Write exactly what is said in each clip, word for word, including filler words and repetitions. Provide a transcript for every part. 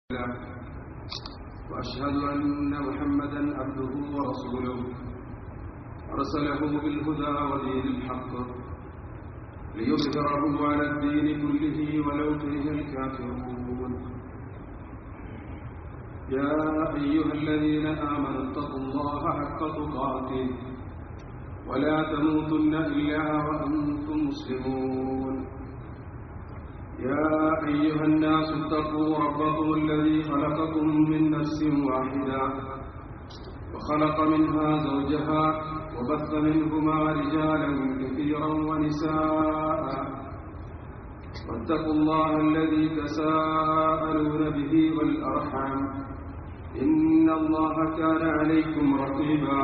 وأشهد أن محمدا عبده ورسوله أرسله بالهدى ودين الحق ليظهره على الدين كله ولو كره الكافرون. يا أيها الذين آمنوا اتقوا الله حق تقاته ولا تموتن إلا وأنتم مسلمون. يا أيها الناس اتقوا ربكم الذي خلقكم من نفس واحدة وخلق منها زوجها وبث منهما رجالا كثيرا ونساء واتقوا الله الذي تساءلون به والأرحام إن الله كان عليكم رقيبا.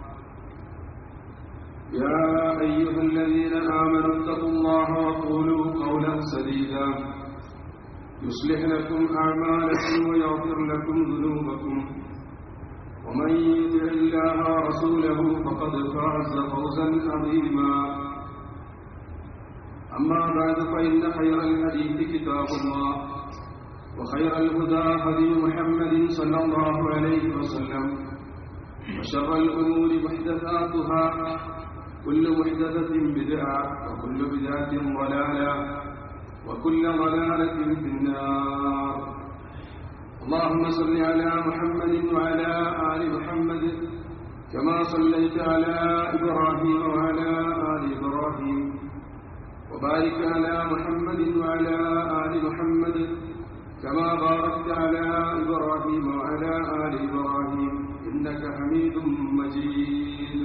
يا أيها الذين آمنوا اتقوا الله وقولوا قولا سديدا يصلح لكم أعمالكم ويغفر لكم ذنوبكم ومن يطع الله ورسوله فقد فاز فوزا عظيما. أما بعد فإن خير الحديث كتاب الله وخير الهدى هدي محمد صلى الله عليه وسلم وشر الأمور محدثاتها كل محدثة بدعة وكل بدعة ضلالة وكل ضلالة في النار. اللهم صل على محمد وعلى آل محمد كما صليت على إبراهيم وعلى آل إبراهيم وبارك على محمد وعلى آل محمد كما باركت على إبراهيم وعلى آل إبراهيم إنك حميد مجيد.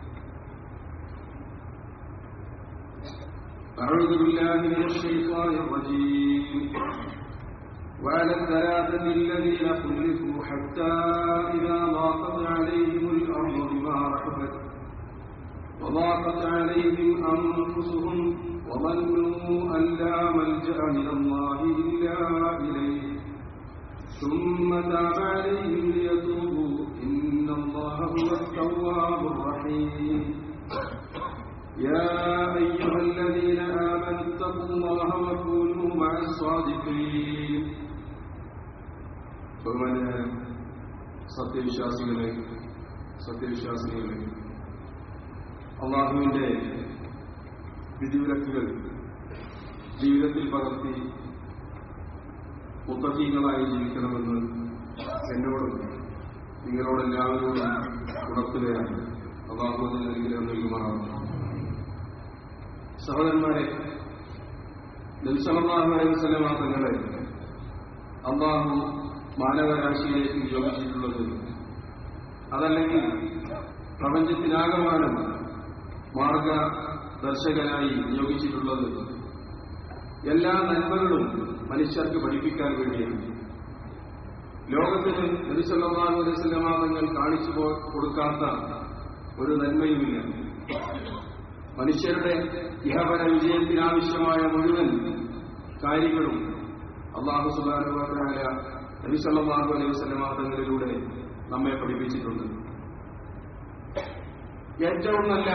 أعوذ بالله من الشيطان الرجيم. وعلى الثلاثة الذين خلفوا حتى إذا ضاقت عليهم الأرض بما رحبت وضاقت عليهم أنفسهم وظنوا أن لا ملجأ من الله إلا إليه ثم تاب عليهم ليتوبوا إن الله هو التواب الرحيم. يا أيها الذين آمنوا اتقوا الله وكونوا مع الصادقين. ബഹുമാന്യരായ സത്യവിശ്വാസികളെ സത്യവിശ്വാസികളെ അല്ലാഹുവിന്റെ വിധിവിലക്കുകൾ ജീവിതത്തിൽ പകർത്തി മുത്തഖീങ്ങളായി ജീവിക്കണമെന്ന് എന്നോടും നിങ്ങളോടെല്ലാവരോടും ഉണർത്തുകയാണ്. അല്ലാഹു അതിന് അനുഗ്രഹം നൽകുമാറാവട്ടെ. സഹോദരന്മാരെ, നബി സല്ലല്ലാഹു അലൈഹി വസല്ലം തങ്ങളെ അല്ലാഹു മാനവരാശിയിലേക്ക് നിയോഗിച്ചിട്ടുള്ളത്, അതല്ലെങ്കിൽ പ്രപഞ്ചത്തിനാകമാനം മാർഗദർശകനായി നിയോഗിച്ചിട്ടുള്ളത് എല്ലാ നന്മകളും മനുഷ്യർക്ക് പഠിപ്പിക്കാൻ വേണ്ടിയാണ്. ലോകത്തിന് നബി സല്ലല്ലാഹു അലൈഹി വസല്ലം തങ്ങൾ കാണിച്ചു കൊടുക്കാത്ത ഒരു നന്മയുമില്ല. മനുഷ്യരുടെ ഇഹപര വിജയത്തിനാവശ്യമായ മുഴുവൻ കാര്യങ്ങളും അല്ലാഹു സുബ്ഹാനഹു വ തആല നബി സല്ലല്ലാഹു അലൈഹി വസല്ലം തങ്ങളിലൂടെ നമ്മെ പഠിപ്പിച്ചിട്ടുണ്ട്. ഏറ്റവും നല്ല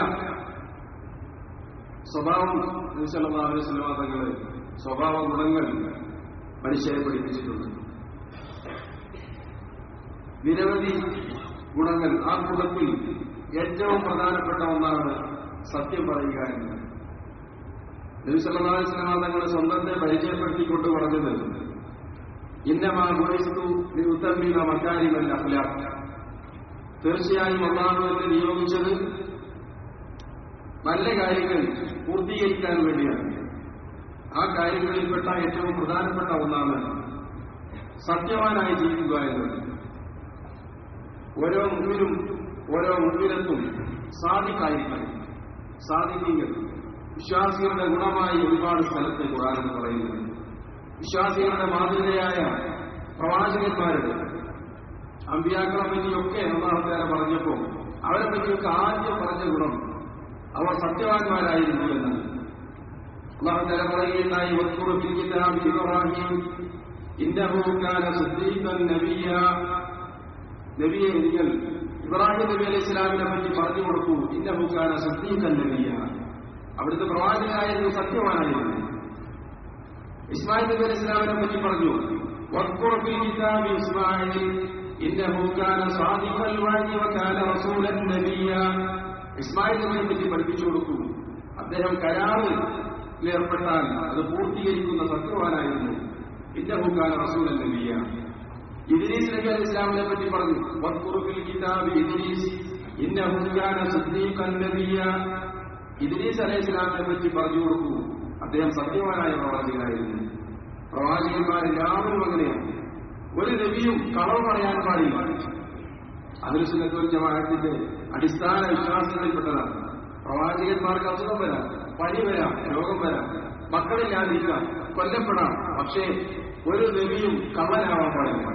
സ്വഭാവം നബി സല്ലല്ലാഹു അലൈഹി വസല്ലം തങ്ങളെ സ്വഭാവ ഗുണങ്ങൾ മനുഷ്യരെ പഠിപ്പിച്ചിട്ടുണ്ട്. നിരവധി ഗുണങ്ങൾ, ആ ഗുണത്തിൽ ഏറ്റവും പ്രധാനപ്പെട്ട ഒന്നാണ് സത്യം പറയുക എന്നത്. നബി സല്ലല്ലാഹു അലൈഹി വസല്ലം തങ്ങളുടെ സ്വന്തത്തെ പരിചയപ്പെടുത്തിക്കൊണ്ട് പറഞ്ഞത്, ഇന്നമാ ബുഇസ്തു ലിഉതമ്മിമ മകാരിമൽ അഖ്ലാഖ്, തീർച്ചയായും അല്ലാഹു എന്നെ നിയോഗിച്ചത് നല്ല കാര്യങ്ങൾ പൂർത്തീകരിക്കാൻ വേണ്ടിയാണ്. ആ കാര്യങ്ങളിൽപ്പെട്ട ഏറ്റവും പ്രധാനപ്പെട്ട ഒന്നാണ് സത്യവാനായി ജീവിക്കുക എന്നത്. ഓരോ മുമ്പിലും ഓരോ മുമ്പിലത്തും സാദിഖായിരിക്കണം. സാദിഖീങ്ങൾ വിശ്വാസികളുടെ ഗുണമായി ഒരുപാട് സ്ഥലത്ത് ഖുർആനിൽ പറയുന്നത്. വിശ്വാസികളുടെ മാതൃകയായ പ്രവാചകന്മാരുടെ അമ്പിയാക്കളെ പറ്റിയൊക്കെ അല്ലാഹു തആല പറഞ്ഞപ്പോൾ അവരെ പറ്റിയൊക്കെ ആദ്യം പറഞ്ഞ ഗുണം അവർ സത്യവാന്മാരായിരുന്നു എന്നാണ്. അല്ലാഹു തആല പറയുകയുണ്ടായി, വസ്കുറു ഫിൽ കിതാബി ഇബ്രാഹീം ഇന്നഹു കാന സിദ്ദീഖൻ നബിയ്യ. നബിയെ, നിങ്ങൾ ഇബ്രാഹിം നബി അലൈഹി ഇസ്ലാമിനെ പറ്റി പറഞ്ഞു കൊടുക്കൂ. ഇന്നഹു കാന സിദ്ദീഖൻ നബിയ്യ, അവിടുത്തെ പ്രവാചകനായിരുന്നു, സത്യവാനായിരുന്നു. ഇസ്മായിൽ നബി അലൈഹി ഇസ്ലാമിനെ പറ്റി പറഞ്ഞു, വഖ്കുർ ഫിൽ കിതാബി ഇസ്മാഈൽ ഇന്നഹു കാന സാദിഖൽ വഅദി വകാന റസൂലൻ നബിയ്യ. ഇസ്മായിൽ നബിയെ പറ്റി പഠിപ്പിച്ചു കൊടുക്കൂ. അദ്ദേഹം കരാറിൽ ഏർപ്പെട്ടാൽ അത് പൂർത്തീകരിക്കുന്ന സത്യവാനായിരുന്നു. ഇന്നഹു കാന റസൂലൻ നബിയ്യ. ഇദ്രീസ് നബി അലൈഹി ഇസ്ലാമിനെ പറ്റി പറഞ്ഞു, വഖ്കുർ ഫിൽ കിതാബി ഇദ്രീസ് ഇന്നഹു കാന സിദ്ദീഖൻ നബിയ്യ. ഇദ്രീസ് അലൈഹി ഇസ്ലാമിനെ പറ്റി പറഞ്ഞു കൊടുക്കൂ, അദ്ദേഹം സത്യവാനായ പ്രവാചകനായിരുന്നു. പ്രവാചകന്മാരെല്ലാവരും അങ്ങനെയാണ്. ഒരു നബിയും കളവ് പറയാൻ പാടില്ല. അഹ്ലു സുന്നത്ത് വൽ ജമാഅത്തിന്റെ അടിസ്ഥാന വിശ്വാസങ്ങളിൽപ്പെട്ടതാണ്. പ്രവാചകന്മാർക്ക് അസുഖം വരാം, പനി വരാം, രോഗം വരാം, മക്കളില്ലാതിരിക്കാം, കൊല്ലപ്പെടാം. പക്ഷേ ഒരു നബിയും കള്ളനാവാൻ പാടില്ല.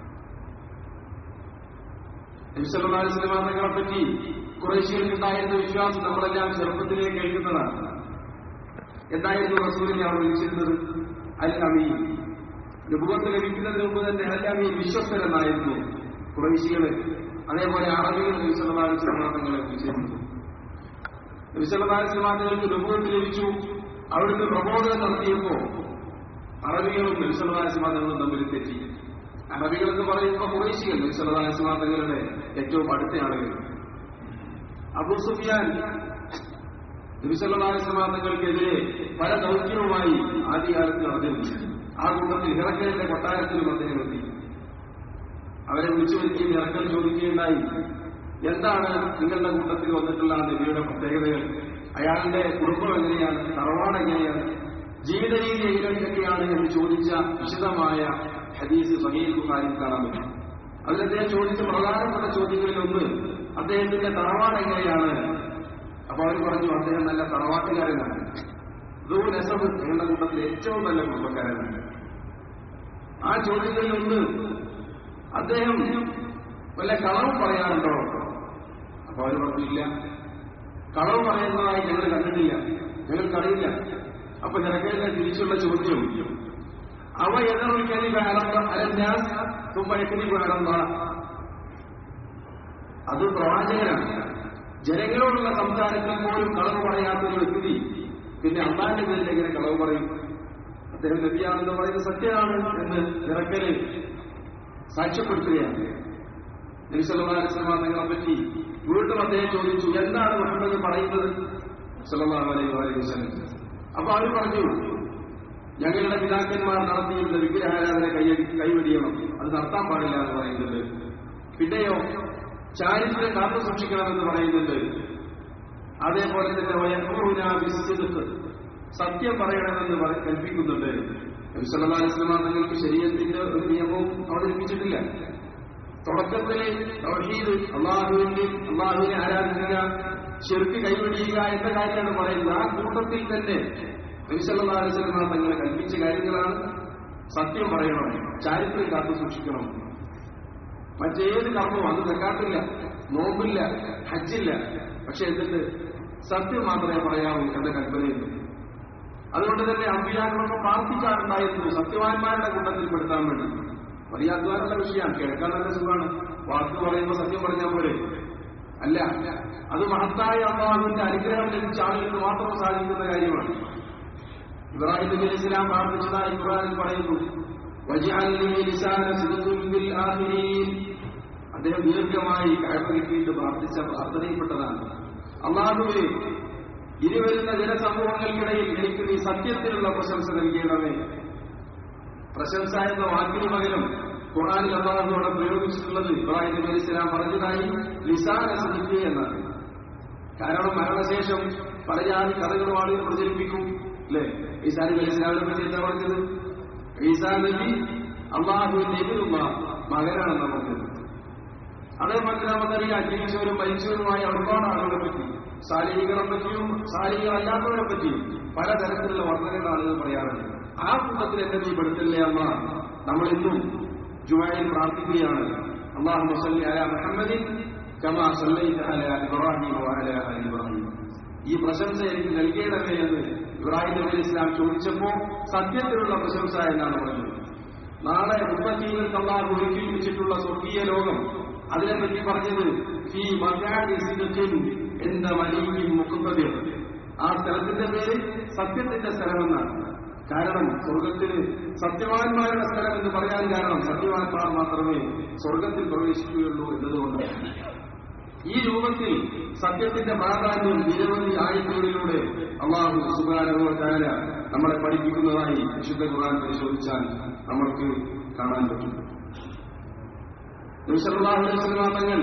നബി സല്ലല്ലാഹു അലൈഹി വസല്ലം തങ്ങളെ പറ്റി ഖുറൈശികൾക്കുണ്ടായിരുന്ന വിശ്വാസം നമ്മളെല്ലാം ചെറുപ്പത്തിലേക്ക് കേൾക്കുന്നതാണ്. എന്തായിരുന്നു റസൂലിനെ അവർ വിളിച്ചിരുന്നത്? അൽ അമീൻ. നബുവത്ത് ലഭിക്കുന്നതിന് മുമ്പ് തന്നെ അൽ അമീൻ, വിശ്വസ്തരെന്നായിരുന്നു ഖുറൈശികളെ. അതേപോലെ അറബികൾ നബി സല്ലല്ലാഹു അലൈഹി വസല്ലം തങ്ങളെ വിളിച്ചിരുന്നു. നബി സല്ലല്ലാഹു അലൈഹി വസല്ലം തങ്ങൾക്ക് നബുവത്ത് ലഭിച്ചു. അവിടുത്തെ പ്രബോധനം നടത്തിയപ്പോൾ അറബികളും നബി സല്ലല്ലാഹു അലൈഹി വസല്ലം തങ്ങളും തമ്മിൽ തെറ്റി. അറബികൾ എന്ന് പറയുമ്പോൾ ഖുറൈശികൾ നബി സല്ലല്ലാഹു അലൈഹി വസല്ലം തങ്ങളുടെ ഏറ്റവും അടുത്ത ആളുകൾ. അബൂ സുഫിയാൻ നബി സല്ലല്ലാഹു അലൈഹി വസല്ലം തങ്ങൾക്കെതിരെ പല ദൗത്യവുമായി ആദ്യകാലത്ത് നടന്നിരുന്നു. ആ കൂട്ടത്തിൽ ഹിറക്കലിന്റെ കൊട്ടാരത്തിലും അദ്ദേഹം എത്തി. അവരെ വിളിച്ചു വരുത്തി ഹിറക്കൽ ചോദിക്കുകയുണ്ടായി, എന്താണ് നിങ്ങളുടെ കൂട്ടത്തിൽ വന്നിട്ടുള്ള നബിയുടെ പ്രത്യേകതകൾ? അയാളുടെ കുടുംബം എങ്ങനെയാണ്, തറവാട് എങ്ങനെയാണ്, ജീവിത രീതി എങ്ങനെയൊക്കെയാണ് എന്ന് ചോദിച്ച വിശദമായ ഹദീസ് സഹീഹ് ബുഖാരിയിൽ കാണാൻ പറ്റും. അതിൽ അദ്ദേഹം ചോദിച്ച പ്രധാനപ്പെട്ട ചോദ്യങ്ങളിൽ ഒന്ന് അദ്ദേഹത്തിന്റെ തറവാട് എങ്ങനെയാണ്. അപ്പൊ അവർ പറഞ്ഞു, അദ്ദേഹം നല്ല തറവാട്ടുകാരനാണ്. ദൂ നസബ്, ഞങ്ങളുടെ കൂട്ടത്തിലെ ഏറ്റവും നല്ല കുടുംബക്കാരനാണ്. ആ ചോദ്യങ്ങളിൽ ഒന്ന്, അദ്ദേഹം വല്ല കളവും പറയാറുണ്ടോ? അപ്പൊ അവർ പറഞ്ഞില്ല, കളവ് പറയുന്നതായി ഞങ്ങൾ കണ്ടിട്ടില്ല, ഞങ്ങൾക്കറിയില്ല. അപ്പൊ നിരക്കലിന്റെ തിരിച്ചുള്ള ചോദ്യം, അവ എതിർക്കലി അലന്യാസ് തുമ്പഴക്കലി വേണമെന്ന. അത് പ്രവാചകനാണ്. ജനങ്ങളോടുള്ള സംസാരത്തിൽ പോലും കളവ് പറയാത്തൊരു വ്യക്തി പിന്നെ അള്ളാന്റെ പേരിൽ എങ്ങനെ കളവ് പറയും? അദ്ദേഹം നബിയാണെന്ന് പറയുന്നത് സത്യമാണ് എന്ന് നിരക്കല് സാക്ഷ്യപ്പെടുത്തുകയാണ്. നബി സല്ലല്ലാഹു അലൈഹി വസല്ലം തങ്ങളെ പറ്റി വീണ്ടും അദ്ദേഹം ചോദിച്ചു, എന്താണ് മുഹമ്മദ് പറയുന്നത് സല്ലല്ലാഹു അലൈഹി വസല്ലം? അപ്പൊ അവർ പറഞ്ഞു, ഞങ്ങളുടെ പിതാക്കന്മാർ നടത്തിയിരുന്ന വിഗ്രഹാരാധന കൈ കൈവെടിയണം, അത് നടത്താൻ പാടില്ല എന്ന് പറയുന്നുണ്ട്. പിന്നെയോ ചാരിത്രം കാത്തു സൂക്ഷിക്കണമെന്ന് പറയുന്നുണ്ട്. അതേപോലെ തന്നെ വയഖൂന ബിസ്സിദ്ഖ്, സത്യം പറയണമെന്ന് കൽപ്പിക്കുന്നുണ്ട്. നബി സല്ലല്ലാഹു അലൈഹി വസല്ലം തങ്ങൾക്ക് ശരീഅത്തിന്റെ ഒരു നിയമവും അവതരിപ്പിച്ചിട്ടില്ല. തുടക്കത്തിൽ തൗഹീദ്, അള്ളാഹുവിന്റെ അള്ളാഹുവിനെ ആരാധിക്കുക, ശിർക്ക് കൈവെടിയുക എന്ന കാര്യമാണ് പറയുന്നത്. ആ കൂട്ടത്തിൽ തന്നെ നബി സല്ലല്ലാഹു അലൈഹി വസല്ലം തങ്ങളെ കൽപ്പിച്ച കാര്യങ്ങളാണ് സത്യം പറയണം, ചാരിത്രം കാത്തു സൂക്ഷിക്കണം. മറ്റേത് കർമ്മവും, അത് സക്കാത്തില്ല, നോമ്പില്ല, ഹജ്ജില്ല, പക്ഷെ എന്നിട്ട് സത്യം മാത്രമേ പറയാവൂ എന്ന കൽപ്പനയുണ്ട്. അതുകൊണ്ട് തന്നെ അമ്പിയാക്കളൊക്കെ പ്രാർത്ഥിക്കാറുണ്ടായിരുന്നു സത്യവാന്മാരുടെ കൂട്ടത്തിൽ പെടുത്താൻ വേണ്ടി. വലിയ അധ്വാനമുള്ള വിഷയമാണ്, കേൾക്കാൻ നല്ല സുഖമാണ്. വാക്ക് പറയുമ്പോൾ സത്യം പറഞ്ഞാൽ പോലെ അല്ല, അത് മഹത്തായ അള്ളാഹുവിന്റെ അനുഗ്രഹം ലഭിച്ച ആളുകൾക്ക് മാത്രം സാധിക്കുന്ന കാര്യമാണ്. ഇബ്രാഹിം നബി അലൈഹി സ്വലാം പ്രാർത്ഥിച്ചതായി ഖുർആനിൽ പറയുന്നു, വജഅൽനി ലിസാന സിദ്ഖിൻ ഫിൽ ആഖിരീൻ. അദ്ദേഹം ദീർഘമായി കഅബ കിട്ടിയിട്ട് പ്രാർത്ഥിച്ച പ്രാർത്ഥനയിൽപ്പെട്ടതാണ്, അല്ലാഹുവേ ഇനി വരുന്ന ജനസമൂഹങ്ങൾക്കിടയിൽ എനിക്ക് നീ സത്യത്തിലുള്ള പ്രശംസ നൽകണമേ. പ്രശംസ എന്ന വാക്കിന് പകരം ഖുർആനിൽ അല്ലാഹുവോട് പ്രയോഗിച്ചിട്ടുള്ളത് ഇബ്രാഹിം നബി അലൈഹി സ്വലാം പറഞ്ഞതായി ലിസാന സിദ്ഖ് എന്നാണ്. കാരണം മരണശേഷം പല ജാതി കഥകളും ആളുകൾ പ്രചരിപ്പിക്കും അല്ലെ. ഈസാ നബി അലൈഹി സ്വലാമിനെ പറ്റി എന്താ പറഞ്ഞത്? ഈസാ നബി അള്ളാഹുവിന്റെ എതിരുള്ള മകനാണെന്ന് പറഞ്ഞത്. അതേപോലെ നമുക്കറിയാം ജീവിച്ചവരും മരിച്ചവരുമായ ഒരുപാട് ആളുകളെ പറ്റി, സാലിഹികളെ പറ്റിയും സാലിഹികളല്ലാത്തവരെ പറ്റിയും പലതരത്തിലുള്ള വർദ്ധനകൾ ആളുകൾ പറയാറുണ്ട്. ആ കൂട്ടത്തിൽ എന്നെ നീ പെടുത്തില്ലേ അമ്മ. നമ്മൾ ഇന്നും ജുമഅയിൽ പ്രാർത്ഥിക്കുകയാണ്, അല്ലാഹുമ്മ സ്വല്ലി അലാ മുഹമ്മദിൻ കമാ സ്വല്ലൈത അലാ ഇബ്രാഹീം വഅലാ ആലി ഇബ്രാഹീം. ഈ പ്രശംസ എനിക്ക് നൽകണമേ എന്ന് ഇബ്രാഹിം നബി അലൈഹി സ്വലാം ചോദിച്ചപ്പോ സത്യത്തിലുള്ള പ്രശംസ എന്നാണ് പറഞ്ഞത്. നാളെ ഉമ്മത്തീങ്ങൾക്ക് അല്ലാഹു ഒരുക്കി വെച്ചിട്ടുള്ള സ്വർഗീയ ലോകം, അതിനെപ്പറ്റി പറഞ്ഞത് ഈ മക്കാനി സിദ്ഖിൻ എന്ന വലിയ മുഖ്തദിർ. ആ സ്ഥലത്തിന്റെ പേര് സത്യത്തിന്റെ സ്ഥലമെന്നാണ്. കാരണം സ്വർഗത്തിന് സത്യവാന്മാരുടെ സ്ഥലം എന്ന് പറയാൻ കാരണം സത്യവാന്മാർ മാത്രമേ സ്വർഗത്തിൽ പ്രവേശിക്കുകയുള്ളൂ എന്നതുകൊണ്ട് ഈ രൂപത്തിൽ സത്യത്തിന്റെ പ്രാധാന്യം നിരവധി ആയത്തുകളിലൂടെ അല്ലാഹു സുബ്ഹാനഹു വ തആല നമ്മളെ പഠിപ്പിക്കുന്നതായി വിശുദ്ധ ഖുർആൻ പരിശോധിച്ചാൽ നമ്മൾക്ക് കാണാൻ പറ്റും. നബി സല്ലല്ലാഹു അലൈഹി വസല്ലം തങ്ങൾ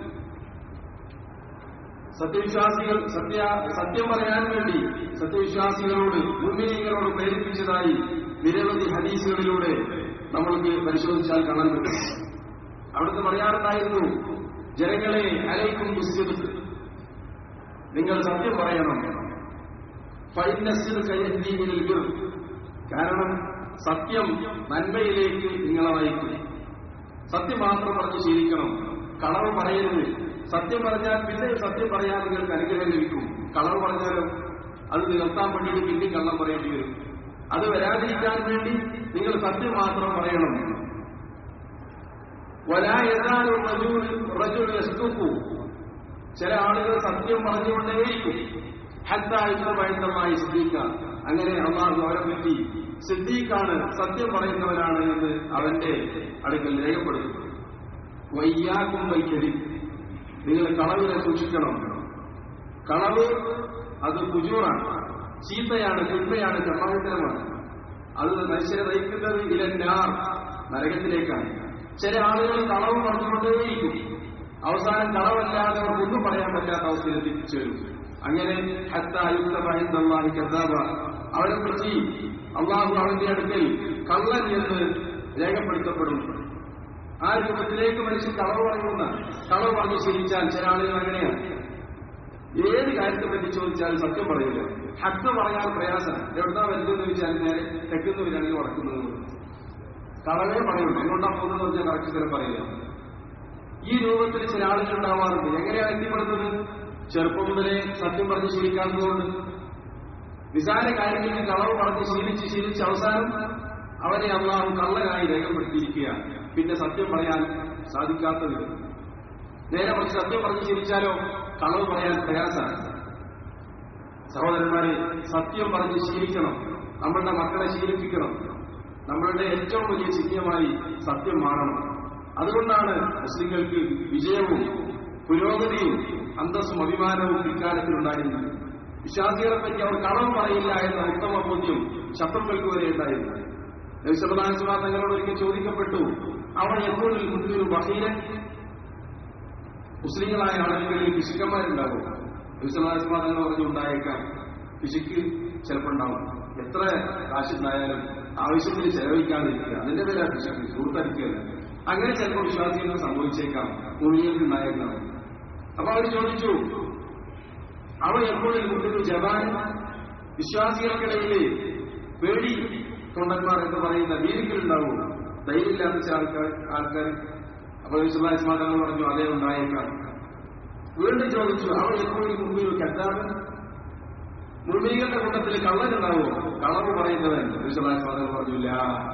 സത്യവിശ്വാസികൾ സത്യ സത്യം പറയാൻ വേണ്ടി സത്യവിശ്വാസികളോട് മുഅ്മിനീങ്ങളോട് പ്രേരിപ്പിച്ചതായി നിരവധി ഹദീസുകളിലൂടെ നമ്മൾക്ക് പരിശോധിച്ചാൽ കാണാൻ പറ്റും. അവിടുത്തെ പറയാറുണ്ടായിരുന്നു, ജനങ്ങളെ അലൈക്കും ബിസ്സിദ്ഖ്, നിങ്ങൾ സത്യം പറയണം. ഫഇന്ന സിദ്ഖ യഹ്ദീ ഇലൽ ബിർ, കാരണം സത്യം നന്മയിലേക്ക് നിങ്ങളെ നയിക്കും. സത്യം മാത്രം പറഞ്ഞ് ശീലിക്കണം, കളവ് പറയരുത്. സത്യം പറഞ്ഞാൽ പിന്നെ സത്യം പറയാൻ നിങ്ങൾക്ക് അനുഗ്രഹം ലഭിക്കും. കളവ് പറഞ്ഞാലും അത് നികത്താൻ വേണ്ടിയിട്ട് പിന്നെ കള്ളം പറയേണ്ടി വരും. അത് വരാതിരിക്കാൻ വേണ്ടി നിങ്ങൾ സത്യം മാത്രം പറയണം. വലാ യസാലു റജുൽ യസ്തുഖു, ചില ആളുകൾ സത്യം പറഞ്ഞുകൊണ്ടേയിരിക്കും. ഹത്താ യുസ്ബഹി സിദ്ദീഖ, അങ്ങനെ അല്ലാഹു അവരെ പറ്റി സിദ്ദീഖാണ്, സത്യം പറയുന്നവനാണ് എന്ന് അവന്റെ അടുക്കൽ രേഖപ്പെടുത്തും. വയ്യാക്കും വൈക്കരി, നിങ്ങൾ കളവിനെ സൂക്ഷിക്കണം. കളവ് അത് കുജൂറാണ്, ചീത്തയാണ്, തിന്മയാണ്, ചപ്പാവിത്തരമാണ്. അത് മനുഷ്യരെ നയിക്കുന്നത് ഇലന്നാർ, നരകത്തിലേക്കാണ്. ചില ആളുകൾ കളവ് പറഞ്ഞുകൊണ്ടേയിരിക്കും, അവസാനം കളവല്ലാതെ അവർക്കൊന്നും പറയാൻ പറ്റാത്ത അവസ്ഥയിൽ എത്തിച്ചു വരും. അങ്ങനെ ഹത്താ യുക്തബ ഇൻദല്ലാഹി കദ്ദാബ, അവരെ പ്രതി അല്ലാഹു അവന്റെ അടുക്കൽ കള്ളൻ എന്ന് രേഖപ്പെടുത്തപ്പെടും. ആ രൂപത്തിലേക്ക് മനുഷ്യൻ കളവ് പറയുന്ന കളവ് പറഞ്ഞ് ശീലിച്ചാൽ ചില ആളുകൾ അങ്ങനെയാണ്. ഏത് കാര്യത്തെ പറ്റി ചോദിച്ചാൽ സത്യം പറയില്ല. ഹക്ക് പറയാൻ പ്രയാസം. എവിടുന്നാ വരുന്നതെന്ന് ചോദിച്ചാൽ നേരെ തെക്കുന്നവരാണെങ്കിൽ വടക്കുന്നത്. കളവേ പറയുള്ളൂ, എങ്ങോട്ടാ പോകുന്നത് പറഞ്ഞാൽ കറക്റ്റ് സ്ഥലം പറയില്ല. ഈ രൂപത്തിൽ ചില ആളുകൾ ഉണ്ടാവാറുണ്ട്. എങ്ങനെയാണ് എത്തിപ്പെടുന്നത്? ചെറുപ്പം മുതലേ സത്യം പറഞ്ഞ് ശീലിക്കാത്തതുകൊണ്ട്. നിസാര കാര്യങ്ങളിൽ കളവ് പറഞ്ഞ് ശീലിച്ച് ശീലിച്ച് അവസാനം അവനെ അല്ലാഹു കള്ളനായി രേഖപ്പെടുത്തിയിരിക്കുകയാണ്. പിന്നെ സത്യം പറയാൻ സാധിക്കാത്തത്. നേരെ കുറച്ച് സത്യം പറഞ്ഞ് ശീലിച്ചാലോ കളവ് പറയാൻ പ്രയാസമാണ്. സഹോദരന്മാരെ, സത്യം പറഞ്ഞ് ശീലിക്കണം. നമ്മളുടെ മക്കളെ ശീലിപ്പിക്കണം. നമ്മളുടെ ഏറ്റവും വലിയ ചിഹ്നമായി സത്യം മാറണം. അതുകൊണ്ടാണ് മുസ്ലിങ്ങൾക്ക് വിജയവും പുരോഗതിയും അന്തസ്സും അഭിമാനവും ഇക്കാലത്തിലുണ്ടായിരുന്നത്. വിശ്വാസികളെ പറ്റി അവർ കളവ് പറയില്ല എന്ന ഉത്തമ ബോധ്യം ശത്രുക്കൾക്ക് വരെ ഉണ്ടായിരുന്നു. നബി സല്ലല്ലാഹു അലൈഹി വസല്ലം തങ്ങളോട് ഒരിക്കൽ ചോദിക്കപ്പെട്ടു, അവൻ എപ്പോഴും മുസ്ലിം ബഹീരൻ, മുസ്ലിങ്ങളായ ആളുകളിൽ പിശുക്കന്മാരുണ്ടാകും. നബി സല്ലല്ലാഹു അലൈഹി വസല്ലം തങ്ങൾ പറഞ്ഞു, ഉണ്ടായേക്കാം. പിശുക്ക് ചിലപ്പോൾ ഉണ്ടാവും. എത്ര കാശുണ്ടായാലും ആവശ്യത്തിന് ചെലവഴിക്കാതിരിക്കുക, അതിന്റെ പേരാ പിശുക്ക്, സുഹൃത്തടിക്കുകയല്ല. അങ്ങനെ ചിലപ്പോൾ വിശ്വാസികൾ സംഭവിച്ചേക്കാം, മുഴുവൻ ഉണ്ടായേക്കാം. അപ്പൊ അവർ ചോദിച്ചു, അവൻ എപ്പോഴും മുസ്ലിം ജവാൻ, വിശ്വാസികൾക്കിടയിൽ പേടി തൊണ്ടന്മാർ എന്ന് പറയുന്ന വീരിക്കലുണ്ടാവും, ധൈര്യമില്ലാത്ത ചില ആൾക്കാർ ആൾക്കാർ അപ്പോൾ വിശ്വാസമാതങ്ങൾ പറഞ്ഞു, അതേ ഉണ്ടായേക്കാം. വീണ്ടും ചോദിച്ചു, അവൻ എപ്പോഴും മുമ്പിൽ കെട്ടാറ്, മുഴുവീകളുടെ കൂട്ടത്തിൽ കള്ളനുണ്ടാവോ? കളവ് പറയുന്നവൻ. വിശ്വാസമാതങ്ങൾ പറഞ്ഞില്ല,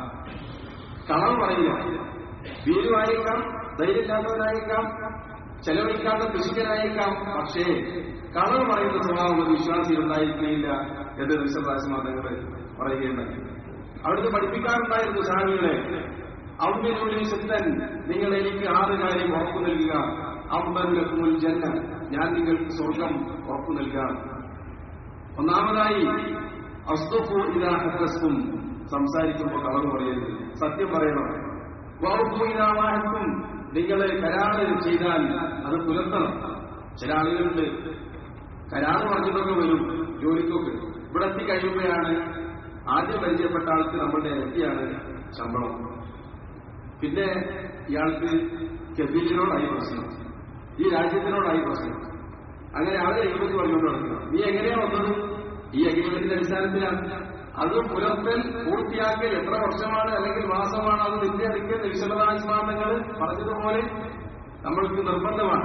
കളവ് പറയില്ല. വീരുവായേക്കാം, ധൈര്യമില്ലാത്തവനായേക്കാം, ചെലവഴിക്കാത്ത കൃഷിക്കനായേക്കാം, പക്ഷേ കളവ് പറയുന്ന സ്വഭാവം ഒരു വിശ്വാസിയിൽ ഉണ്ടായിരിക്കുകയില്ല എന്ന് വിശ്വാസമാതങ്ങൾ പറയുകയുണ്ടായി. അവിടുന്ന് പഠിപ്പിക്കാറുണ്ടായിരുന്നു സാഹികളെ, ഔദ്യോഗിക സിദ്ധൻ, നിങ്ങൾ എനിക്ക് ആറ് കാര്യം ഉറപ്പു നൽകുക. അമ്പൽ ജന്ന, ഞാൻ നിങ്ങൾക്ക് സ്വർഗം ഉറപ്പു നൽകാം. ഒന്നാമതായി അസ്തുഫു ഇദാ ഹദസ്തും, സംസാരിക്കുമ്പോൾ കളവ് പറയരുത്, സത്യം പറയണം. വൗഫു ഇദാ വാഹത്തും, നിങ്ങൾ കരാറ് ചെയ്താൽ അത് പുലർത്തണം. ചില ആളുകളുണ്ട് കരാറ് പറഞ്ഞിട്ടൊക്കെ വരും ജോലിക്കൊക്കെ, ഇവിടെ എത്തി കഴിയുമ്പോഴാണ് ആദ്യം പരിചയപ്പെട്ട ആൾക്ക് നമ്മളുടെ ഇരട്ടിയാണ് ശമ്പളം. പിന്നെ ഇയാൾക്ക് കെബിലിനോടായി പ്രശ്നം, ഈ രാജ്യത്തിനോടായി പ്രശ്നം. അങ്ങനെ ആളെ എഗ്രിമെന്റ് പറഞ്ഞുകൊണ്ട് നടക്കണം. നീ എങ്ങനെയാ വന്നത്? ഈ എഗ്രിമെന്റിന്റെ അടിസ്ഥാനത്തിലാണ്. അത് പുലർത്തൽ, പൂർത്തിയാക്കൽ എത്ര വർഷമാണ് അല്ലെങ്കിൽ മാസമാണ് അത് നിന്റെ അടുക്കൽ വിശദാസ്മാനങ്ങൾ പറഞ്ഞതുപോലെ നമ്മൾക്ക് നിർബന്ധമാണ്.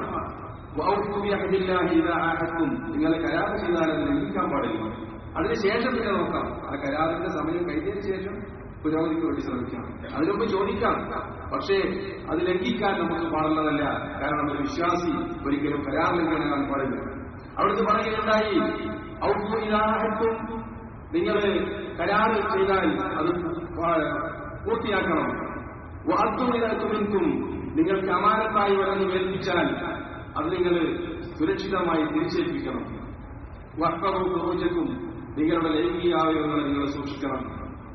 നിങ്ങളെ കരാർ ചെയ്താൽ അത് ലംഘിക്കാൻ പാടില്ല. അതിനുശേഷം പിന്നെ നോക്കാം, ആ കരാറിന്റെ സമയം കഴിഞ്ഞതിന് ശേഷം പുരോഗതിക്ക് വേണ്ടി ശ്രമിക്കാം. അതിനൊക്കെ ചോദിക്കാം, പക്ഷേ അത് ലംഘിക്കാൻ നമുക്ക് പാടുള്ളതല്ല. കാരണം ഒരു വിശ്വാസി ഒരിക്കലും കരാർ ലംഘനം പാടില്ല. അവിടുത്തെ പറയുകയുണ്ടായി, നിങ്ങൾ കരാറ് ചെയ്താൽ അത് പൂർത്തിയാക്കണം. വാത്തുമിനും നിങ്ങൾക്ക് അമാനത്തായി വരന്ന് ഏൽപ്പിച്ചാൽ അത് നിങ്ങൾ സുരക്ഷിതമായി തിരിച്ചേൽപ്പിക്കണം. വക്തവും പ്രവചക്കും നിങ്ങളുടെ ലൈംഗിക അവയവങ്ങളെ നിങ്ങൾ സൂക്ഷിക്കണം.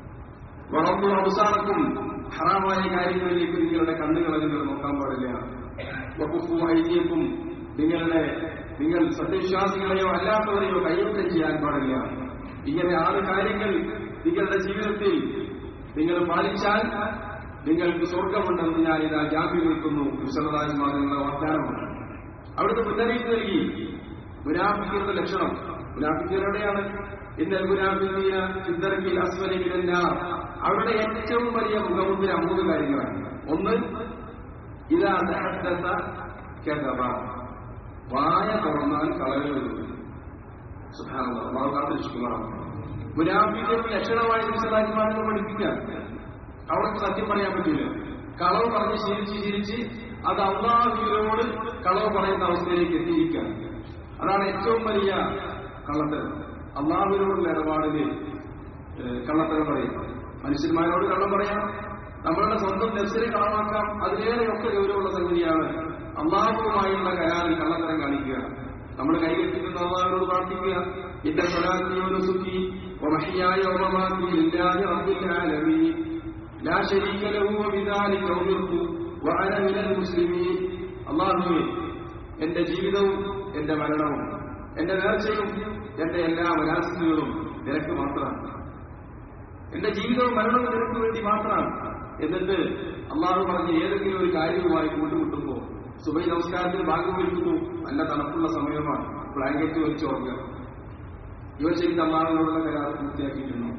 വളർന്നു അവസാനക്കും ഹറാമായ കാര്യങ്ങളിലേക്ക് നിങ്ങളുടെ കണ്ണുകളെ നിങ്ങൾ നോക്കാൻ പാടില്ല. വകുപ്പു ഐതിയക്കും നിങ്ങളുടെ നിങ്ങൾ സത്യവിശ്വാസികളെയോ അല്ലാത്തവരെയോ കൈയൊട്ടം ചെയ്യാൻ പാടില്ല. ഇങ്ങനെ ആറ് കാര്യങ്ങൾ നിങ്ങളുടെ ജീവിതത്തിൽ നിങ്ങൾ പാലിച്ചാൽ നിങ്ങൾക്ക് സ്വർഗമുണ്ടെന്ന് ഞാൻ ഇതാ ജാമ്യം നിൽക്കുന്നു. വിശദാത്മാ നിങ്ങളുടെ വാഗ്ദാനമാണ്. അവിടുത്തെ മുന്നറിയിപ്പ് നൽകി മുനാഫിക്കിന്റെ ലക്ഷണം. മുനാഫിക്കിനെവിടെയാണ്? ഇന്നൽ മുനാഫിഖീന ഫിദ്ദർക്കിൽ അസ്ഫലി മിനന്നാർ. അവരുടെ ഏറ്റവും വലിയ മുഖമുദ്ര മൂന്ന് കാര്യങ്ങളാണ്. ഒന്ന്, ഇദാ തഹദ്ദസ കദബ, വായ തുറന്നാൽ കളവ് വരും. സുബ്ഹാനല്ലാഹ്, അല്ലാഹു കാത്തിരക്ഷിക്കുമാറാണ്. മുനാഫിഖിന്റെ ലക്ഷണമായി വിശദാത്മാവിനെ പഠിപ്പിക്കാൻ അവർക്ക് സത്യം പറയാൻ പറ്റില്ല. കളവ് പറഞ്ഞ് ശീലിച്ച് ശീലിച്ച് അത് അല്ലാഹുവിനോട് കളവ് പറയുന്ന അവസ്ഥയിലേക്ക് എത്തിയിരിക്കുക. അതാണ് ഏറ്റവും വലിയ കള്ളത്തരം. അല്ലാഹുവിനോടുള്ള ഇടപാടില് കള്ളത്തരം പറയും. മനുഷ്യന്മാരോട് കള്ളം പറയാം, നമ്മളുടെ സ്വന്തം നെസ്സിനെ കളവാക്കാം. അതിലേറെയൊക്കെ ഗൗരവമുള്ള സംഗതിയാണ് അല്ലാഹുവുമായുള്ള കരാറിൽ കള്ളത്തരം കാണിക്കുക. നമ്മൾ കൈകെട്ടിക്കുന്ന അല്ലാഹുവിനോട് പ്രാർത്ഥിക്കുക. ഇന്ന സ്വലാത്തി വനുസുക്കി വമഹ്യായ വമമാതി ലില്ലാഹി റബ്ബിൽ ആലമീൻ ലാ ശരീക ലഹു വബിദാലിക ഉമിർതു വഅന മിനൽ മുസ്ലിമീൻ. അല്ലാഹുവേ, എന്റെ ജീവിതവും എന്റെ മരണവും എന്റെ നേർച്ചയും എന്റെ എല്ലാ വരാസങ്ങളും നിനക്ക് മാത്രമാണ്. എന്റെ ജീവിതവും മരണവും നിനക്ക് വേണ്ടി മാത്രമാണ്. എന്നിട്ട് അള്ളാഹു പറഞ്ഞ് ഏതെങ്കിലും ഒരു കാര്യവുമായി കൂട്ടുമുട്ടുമ്പോൾ സുബഹി നമസ്കാരത്തിന് ഭാഗം വിൽക്കുന്നു. നല്ല തണുപ്പുള്ള സമയമാണ്, ബ്ലാങ്കറ്റ് വലിച്ചു ഉറങ്ങുക. ഇവർ ശരിക്കും അള്ളാഹുവിനോടുള്ള കരാർ പൂർത്തിയാക്കിയിരുന്നു.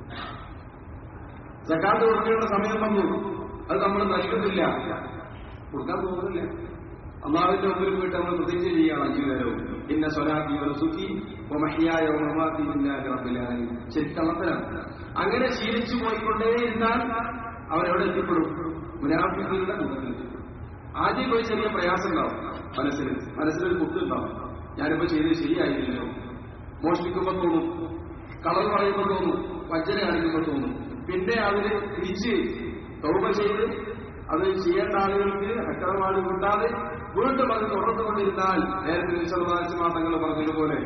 സക്കാത്ത് കൊടുക്കേണ്ട സമയം വന്നു, അത് നമ്മൾ നൽകുന്നില്ല, കൊടുക്കാൻ പോകുന്നില്ല. അള്ളാഹുവിന്റെ മുമ്പിൽ പോയിട്ട് നമ്മൾ പ്രതിജ്ഞ ചെയ്യുകയാണ് അഞ്ചു നേരവും. ഇന്ന സ്വലാത്തി വനുസുക്കി വമഹ്യായ വമമാതി ലില്ലാഹി റബ്ബിൽ ആലമീൻ. ശരിക്കള്ളത്തരാണ്. അങ്ങനെ ശീലിച്ചു പോയിക്കൊണ്ടേയിരുന്നാൽ അവരെവിടെ എത്തിപ്പെടും? മുനാഫിഖീങ്ങളുടെ കൂട്ടത്തിൽ. ആദ്യം പോയി ചെറിയ പ്രയാസം ഉണ്ടാവും മനസ്സിൽ, മനസ്സിലൊരു കുത്തുണ്ടാവും. ഞാനിപ്പോ ചെയ്തത് ശരിയായില്ലല്ലോ. മോഷ്ടിക്കുമ്പോൾ തോന്നും, കളർ പറയുമ്പോൾ തോന്നും, വഞ്ചന കാണിക്കുമ്പോൾ തോന്നും. പിന്നെ അവര് തിരിച്ച് തൗബ ചെയ്ത് അത് ചെയ്യേണ്ട ആളുകൾക്ക് അക്രമമാണ് കൂട്ടാതെ വീണ്ടും അത് തുടർന്നുകൊണ്ടിരുന്നാൽ നേരത്തെ വിശ്വാസമാ തങ്ങൾ പറഞ്ഞതുപോലെ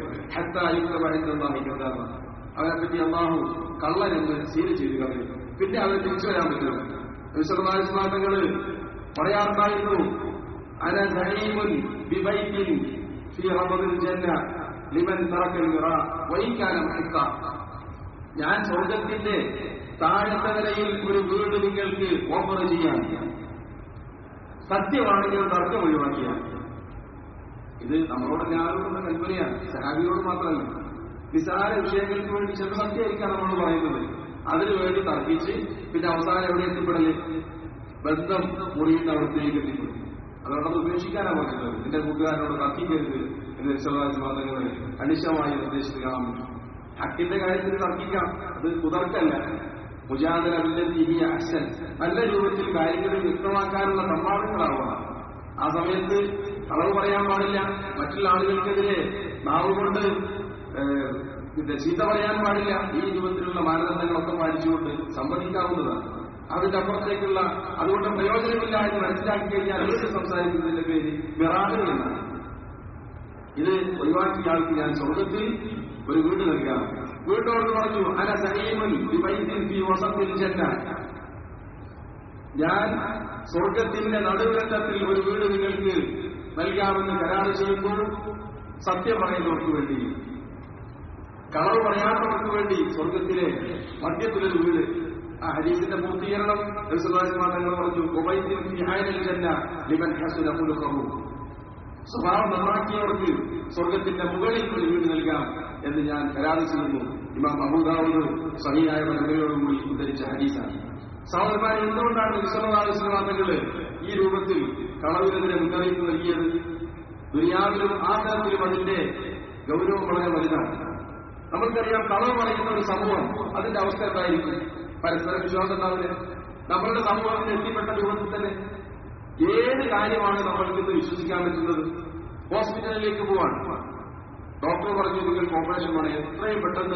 അവരെപ്പറ്റി അള്ളാഹു കള്ളനെന്ന് സീൽ ചെയ്ത് കളയും. പിന്നെ അവർ തിരിച്ചു വരാൻ പറ്റില്ല. വിശ്വാസമാ തങ്ങള് പറയാറുണ്ടായിരുന്നു, അന സഈമുൻ ബിബൈത്തിൻ ഫീ റബദിൽ ജന്ന ലിമൻ തറക്കൽ മിറ വൈകാന മുഹിഖ. ഞാൻ സ്വർഗത്തിന്റെ താഴത്തെ നിലയിൽ ഒരു വീട് നിങ്ങൾക്ക് ഓഫർ ചെയ്യാൻ, സത്യമാണെങ്കിൽ തർക്കം ഒഴിവാക്കിയ. ഇത് നമ്മളോട് ഞാനോടുള്ള കൽപ്പനയാണ്, സഹാബിയോട് മാത്രമല്ല. നിസാര വിഷയങ്ങൾക്ക് വേണ്ടി ചില സത്യമായിരിക്കാം നമ്മൾ പറയുന്നത്. അതിനു വേണ്ടി തർക്കിച്ച് പിന്നെ അവസാനം എവിടെ എത്തിപ്പെടല്? ബന്ധം മുറിയുന്ന അവസ്ഥയിലേക്ക് എത്തിപ്പെടും. അതുകൊണ്ടത് ഉപേക്ഷിക്കാനാണ് പറഞ്ഞത്. എന്റെ കൂട്ടുകാരനോട് തർക്കിക്കരുത് എന്ന് വിശ്വാസവാദങ്ങൾ കണിശമായി നിർദ്ദേശിച്ച് കാണാൻ പറ്റും. ഹക്കിന്റെ കാര്യത്തിൽ തർക്കിക്കാം, അത് കുതർക്കല്ല. മുജാദല ബില്ലത്തി അഹ്സൻ, നല്ല രൂപത്തിൽ കാര്യങ്ങൾ വ്യക്തമാക്കാനുള്ള സംവാദങ്ങളാവുക. ആ സമയത്ത് കളവ് പറയാൻ പാടില്ല, മറ്റുള്ള ആളുകൾക്കെതിരെ നാവ് കൊണ്ട് ചീത്ത പറയാൻ പാടില്ല. ഈ രൂപത്തിലുള്ള മാനദണ്ഡങ്ങളൊക്കെ പാലിച്ചുകൊണ്ട് സംവദിക്കാവുന്നതാണ്. അതിന്റെ അപ്പുറത്തേക്കുള്ള അതുകൊണ്ട് പ്രയോജനമില്ല എന്ന് മനസ്സിലാക്കി കഴിഞ്ഞാൽ വീണ്ടും സംസാരിക്കുന്നതിന്റെ പേര് മിറാഹ് എന്നാണ്. ഇത് ഒഴിവാക്കിയ ആൾക്ക് ഞാൻ സ്വർഗത്തിൽ ഒരു വീട് നൽകാം. വീട്ടോട് പറഞ്ഞു, അന സഈമുൻ ബിബൈത്തിൻ ഫീ വസത്തിൽ ജന്ന, ഞാൻ സ്വർഗത്തിന്റെ നടുവിലത്തിൽ ഒരു വീട് നിങ്ങൾക്ക് നൽകാമെന്ന് കരാറ് ചെയ്യുമ്പോൾ സത്യം പറയുന്നവർക്ക് വേണ്ടി, കളവ് പറയാത്തവർക്ക് വേണ്ടി സ്വർഗത്തിലെ മധ്യത്തിലൊരു വീട്. ആ ഹദീസിന്റെ പൂർത്തീകരണം തങ്ങൾ പറഞ്ഞു, ഉബൈത്തിൻ ഫീ ഐനിൽ ജന്ന ലിമൻ ഹസന ഖുലുഖഹു, സ്വഭാവം നന്നാക്കിയവർക്ക് സ്വർഗത്തിന്റെ മുകളിൽ ഒരു വീട് നൽകാം എന്ന് ഞാൻ കരാറ് ചെയ്യുന്നു. ഇമാം അബൂദാവൂദ് സഹീഹായ പരമ്പരയോടുകൂടി ഉദ്ധരിച്ച ഹദീസാണ്. സഹോദരന്മാരെ, എന്തുകൊണ്ടാണ് വിശ്വനാഥങ്ങള് ഈ രൂപത്തിൽ കളവിനെതിരെ മുന്നറിയിപ്പ് നൽകിയത്? ദുനിയാവിലും ആഖിറത്തിലും അതിന്റെ ഗൗരവം വളരെ വലുതാണ്. നമുക്കറിയാം, കളവ് പറയുന്ന ഒരു സമൂഹം, അതിന്റെ അവസ്ഥ എന്തായിരിക്കും? പരസ്പര വിശ്വാസം ഉണ്ടാവില്ല. നമ്മളുടെ സമൂഹത്തിന് എത്തിപ്പെട്ട രൂപത്തിൽ തന്നെ ഏത് കാര്യമാണ് നമ്മൾക്കിന്ന് വിശ്വസിക്കാൻ പറ്റുന്നത്? ഹോസ്പിറ്റലിലേക്ക് പോവാണ്, ഡോക്ടർ പറഞ്ഞു നിങ്ങൾക്ക് ഓപ്പറേഷൻ വേണം, എത്രയും പെട്ടെന്ന്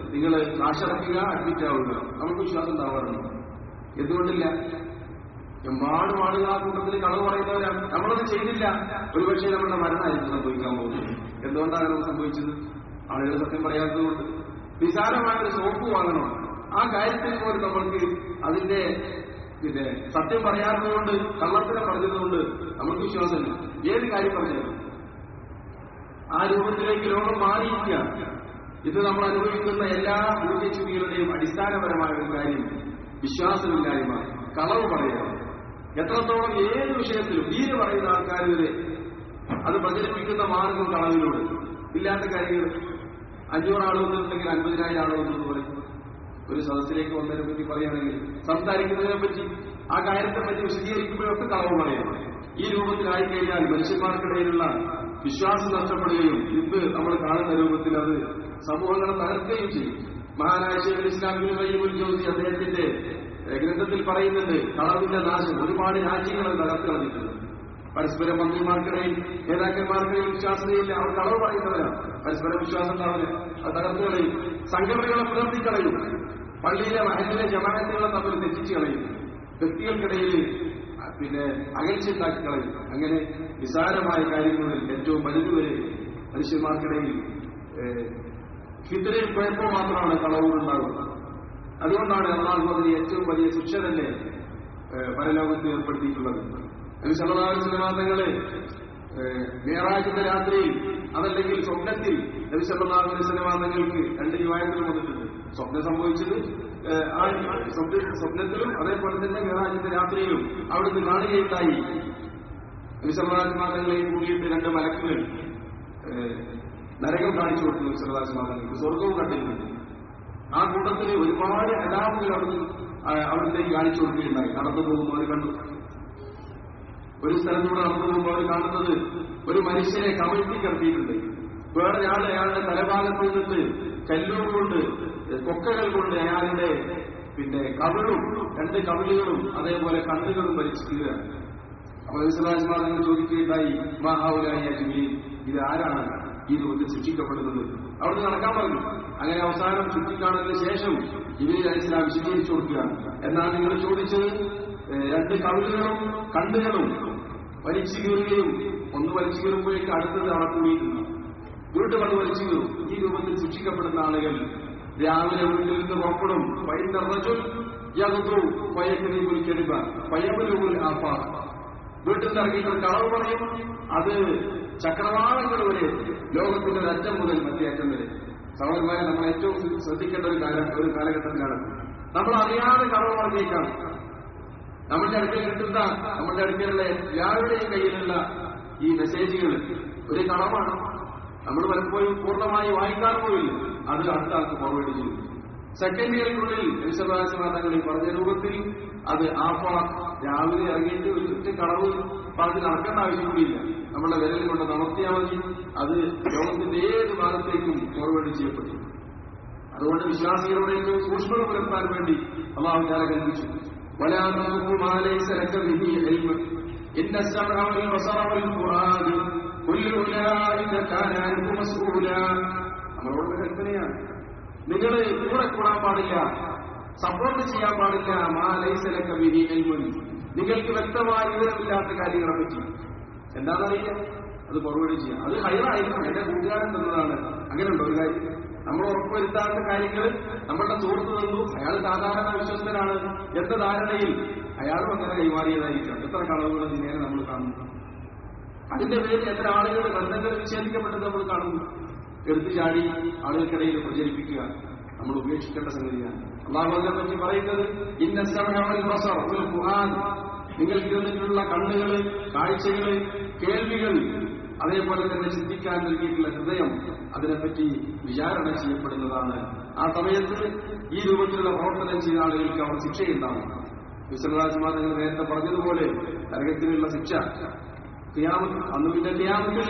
നിങ്ങൾ കാശടക്കുക, അഡ്മിറ്റ് ആവുക. നമുക്ക് വിശ്വാസം ഉണ്ടാവാറുണ്ട്. എന്തുകൊണ്ടില്ല? എമ്പാടും ആളുകൾ ആ കൂട്ടത്തിൽ കളവ് പറയുന്നവരാണ്. നമ്മളത് ചെയ്തില്ല, ഒരുപക്ഷെ നമ്മളുടെ മരണമായിരിക്കും സംഭവിക്കാൻ പോകുന്നത്. എന്തുകൊണ്ടാണ് നമ്മൾ സംഭവിച്ചത്? ആളുകൾ സത്യം പറയാത്തതുകൊണ്ട്. നിസാരമായൊരു സോപ്പ് വാങ്ങണം, ആ കാര്യത്തിൽ പോലും നമ്മൾക്ക് അതിന്റെ പിന്നെ സത്യം പറയാത്തതുകൊണ്ട്, കള്ളത്തിനെ പറഞ്ഞതുകൊണ്ട് നമുക്ക് വിശ്വാസമില്ല. ഏത് കാര്യം പറഞ്ഞാലും ആ രൂപത്തിലേക്ക് ലോകം മാറിയിരിക്കുകയാണ്. ഇത് നമ്മൾ അനുഭവിക്കുന്ന എല്ലാ മൂല്യച്യുതികളുടെയും അടിസ്ഥാനപരമായ ഒരു കാര്യം വിശ്വാസമില്ലായ്മ, കളവ് പറയുക. എത്രത്തോളം ഏത് വിഷയത്തിലും ദീന് പറയുന്ന ആൾക്കാർ വരെ അത് പ്രചരിപ്പിക്കുന്ന മാർഗം കളവിലൂടെ. ഇല്ലാത്ത കാര്യങ്ങൾ അഞ്ഞൂറ് ആൾ വന്നിട്ടുണ്ടെങ്കിൽ അൻപതിനായിരം ആൾ വന്നെന്ന് പറയും. ഒരു സദസ്സിലേക്ക് വന്നതിനെ പറ്റി പറയുകയാണെങ്കിൽ സംസാരിക്കുന്നതിനെ പറ്റി, ആ കാര്യത്തെ പറ്റി വിശദീകരിക്കുമ്പോഴൊക്കെ കളവ് പറയാം. ഈ രൂപത്തിലായിക്കഴിഞ്ഞാൽ മനുഷ്യന്മാർക്കിടയിലുള്ള വിശ്വാസം നഷ്ടപ്പെടുകയും ഇന്ന് നമ്മൾ കാണുന്ന രൂപത്തിൽ അത് സമൂഹങ്ങളെ തകർക്കുകയും ചെയ്യും. മഹാനായ ശൈഖുൽ ഇസ്ലാം ഇബ്നു ഖയ്യിം അൽ ജൗസി അദ്ദേഹത്തിന്റെ ഗ്രന്ഥത്തിൽ പറയുന്നുണ്ട്, കളവിന്റെ നാശം ഒരുപാട് രാജ്യങ്ങളെ തകർത്ത് കളഞ്ഞിട്ടുണ്ട്. പരസ്പര മന്ത്രിമാർക്കിടയിൽ നേതാക്കന്മാർക്കിടയിൽ വിശ്വാസതയില്ല, അവർ കളവ് പറയുന്നവരാണ്. പരസ്പര വിശ്വാസം ഉണ്ടാവില്ല, അത് തകർത്ത് കളയും. സംഘടനകളെ പുലർത്തിക്കളയും. പള്ളിയിലെ മഹല്ലിലെ ജമാഅത്തുകളെ തമ്മിൽ തെറ്റിച്ചു കളയും. വ്യക്തികൾക്കിടയിൽ പിന്നെ അകൽച്ചുണ്ടാക്കി കളയും. അങ്ങനെ നിസാരമായ കാര്യങ്ങളിൽ ഏറ്റവും വലുതുവരെ മനുഷ്യന്മാർക്കിടയിൽ ഫിത്നയും കുഴപ്പവും മാത്രമാണ് കളവുകളുണ്ടാകുന്നത്. അതുകൊണ്ടാണ് അല്ലാഹു അതിന് ഏറ്റവും വലിയ ശിക്ഷ തന്നെ പരലോകത്ത് ഏർപ്പെടുത്തിയിട്ടുള്ളത്. നബി സല്ലല്ലാഹു അലൈഹി വസല്ലം തങ്ങളെ മിഅ്റാജിന്റെ രാത്രിയിൽ അതല്ലെങ്കിൽ സ്വപ്നത്തിൽ നബി സല്ലല്ലാഹു അലൈഹി വസല്ലം തങ്ങൾക്ക് രണ്ട് റിവായത്തുകൾ വന്നിട്ടുണ്ട്. സ്വപ്നം സംഭവിച്ചത് ആ സ്വപ്നത്തിലും അതേപോലെ തന്നെ മിഅ്റാജിന്റെ രാത്രിയിലും അവിടുന്ന് കാണുകയുണ്ടായി. നബി സല്ലല്ലാഹു അലൈഹി വസല്ലം തങ്ങളെയും കൂടിയിട്ട് രണ്ട് മലക്കുകൾ നരകം കാണിച്ചു കൊടുത്തു. നബി സല്ലല്ലാഹു അലൈഹി വസല്ലം തങ്ങൾക്ക് സ്വർഗവും കണ്ടിട്ടുണ്ട്. ആ കൂട്ടത്തിൽ ഒരുപാട് അലാമുകൾ അവിടുന്ന് അവിടത്തേക്ക് കാണിച്ചു കൊടുക്കുകയുണ്ടായി. നടന്നു പോകുമ്പോൾ അവർ കണ്ടു. ഒരു സ്ഥലത്തൂടെ നടന്നു പോകുമ്പോൾ അവർ കാണുന്നത് ഒരു മനുഷ്യനെ കമഴ്ത്തി കിടത്തിയിട്ടുണ്ട്. വേറെ ആൾ അയാളുടെ തലഭാഗത്ത് നിന്നിട്ട് കല്ലൂർ കൊണ്ട് കൊക്കകൾ കൊണ്ട് അയാളുടെ പിന്നെ കവിളും രണ്ട് കവിളുകളും അതേപോലെ കണ്ണുകളും വലിച്ചിരിക്കുകയാണ്. അപ്പോൾ നബി സല്ലല്ലാഹു അലൈഹി വസല്ലം ചോദിക്കുകയുണ്ടായി, മാ ഹൗലാഇ യാ ജിബ്രീൽ, ഇത് ആരാണ് ഈ രൂപത്തിൽ ശിക്ഷിക്കപ്പെടുന്നത്? അവിടുന്ന് നടക്കാൻ പറഞ്ഞു. അങ്ങനെ അവസാനം ചുറ്റിക്കാണലിന് ശേഷം ജിബ്രീൽ അലൈഹിസ്സലാം വിശദീകരിച്ചു കൊടുക്കുകയാണ്. എന്നാൽ നിങ്ങൾ ചോദിച്ചത് രണ്ട് കവിളുകളും കണ്ണുകളും വലിച്ചു കീറുകയും ഒന്ന് വലിച്ചു കീറുമ്പോഴേക്ക് അടുത്തത് അവിടെ കൂടിയിരുന്നു. വീണ്ടും അത് വലിച്ചു കീറും. ഈ രൂപത്തിൽ ശിക്ഷിക്കപ്പെടുന്ന ആളുകൾ രാവിലെ വീട്ടിൽ നിന്ന് പുറപ്പെടും. വീട്ടിൽ നിന്ന് ഇറങ്ങിയിട്ട് കളവ് പറയും. അത് ചക്രവാളങ്ങൾ വരെ, ലോകത്തിന്റെ ഒരു അറ്റം മുതൽ മറ്റേ അറ്റം വരെ. സഹോദരന്മാരെ, നമ്മൾ ഏറ്റവും ശ്രദ്ധിക്കേണ്ട ഒരു കാലം ഒരു കാലഘട്ടത്തിലാണ്. നമ്മൾ അറിയാതെ കളവ് പറഞ്ഞേക്കാണ്. നമ്മുടെ അടുക്കൽ കിട്ടുന്ന നമ്മുടെ അടുക്കലുള്ള എല്ലാവരുടെയും കയ്യിലുള്ള ഈ മെസ്സേജുകൾ ഒരു കളവാണ്. നമ്മൾ പലപ്പോഴും പൂർണ്ണമായി വായിക്കാൻ പോയില്ല, അത് അടുത്ത ആൾക്ക് ഫോർവേഡ് ചെയ്യും. സെക്കൻഡ് ഇയറിനുള്ളിൽ തങ്ങളിൽ പറഞ്ഞ രൂപത്തിൽ അത് ആഫാ രാവിലെ ഇറങ്ങിയിട്ട് ഒരു ഒറ്റ കളവ് പറഞ്ഞ് നടക്കേണ്ട ആവശ്യമില്ല. നമ്മുടെ വിരൽ കൊണ്ട് നടത്തിയാൽ മതി, അത് ലോകത്തിന്റെ ഏത് ഭാഗത്തേക്കും ഫോർവേഡ് ചെയ്യപ്പെട്ടു. അതുകൊണ്ട് വിശ്വാസികളുടെ ഏറ്റവും സൂക്ഷ്മത പുലർത്താൻ വേണ്ടി അല്ലാഹു തആല കൽപ്പിച്ചു, ولا تقف ما ليس لك به علم إن السمع والبصر والفؤاد كل أولئك كان عنه مسؤولا. നമ്മളോട് കൽപ്പനയാണ്, നിങ്ങൾ കൂടെ കൂടാൻ പാടില്ല, സപ്പോർട്ട് ചെയ്യാൻ പാടില്ല. മാ ലൈസ ലക ബിഹി ഇൽമുൻ, നിങ്ങൾക്ക് വ്യക്തമായ വിവരമില്ലാത്ത കാര്യങ്ങളെ പറ്റി എന്താണെന്നറിയില്ല, അത് ഫോർവേഡ് ചെയ്യാം. അത് ഹൈറായിരിക്കും, എന്റെ കൂട്ടുകാരൻ തന്നതാണ്. അങ്ങനെയുണ്ടോ ഒരു കാര്യം? നമ്മൾ ഉറപ്പുവരുത്താത്ത കാര്യങ്ങൾ നമ്മളുടെ സുഹൃത്ത് തന്നു, അയാൾ സാധാരണ വിശ്വസ്തനാണ് എന്ന ധാരണയിൽ അയാളും അങ്ങനെ കൈമാറിയതായിരിക്കാം. എത്ര കളവുകൾ നേരെ നമ്മൾ കാണുന്നു. അതിന്റെ പേരിൽ എത്ര ആളുകളുടെ ബന്ധങ്ങൾ വിച്ഛേദിക്കപ്പെട്ടത് നമ്മൾ കാണുന്നു. എടുത്തു ചാടി ആളുകൾക്കിടയിൽ പ്രചരിപ്പിക്കുക നമ്മൾ ഉപേക്ഷിക്കേണ്ട സംഗതിയാണ്. അല്ലാഹു അതിനെ പറ്റി പറയുന്നത്, ഇന്ന സമഅ വൽ ബസറ വൽ ഫുആദ്, നിങ്ങൾക്ക് തന്നിട്ടുള്ള കണ്ണുകള്, കാഴ്ചകള്, കേൾവികൾ, അതേപോലെ തന്നെ ചിന്തിക്കാൻ നൽകിയിട്ടുള്ള ഹൃദയം, അതിനെപ്പറ്റി വിചാരണ ചെയ്യപ്പെടുന്നതാണ്. ആ സമയത്ത് ഈ രൂപത്തിലുള്ള പ്രവർത്തനം ചെയ്യുന്ന ആളുകൾക്ക് അവർ ശിക്ഷയുണ്ടാവും. വിശ്വനാഥന്മാർ നിങ്ങൾ നേരത്തെ പറഞ്ഞതുപോലെ നരകത്തിലുള്ള ശിക്ഷ ഖിയാമത്ത്, അന്ന് പിന്നെ ഖിയാമത്തില്ല,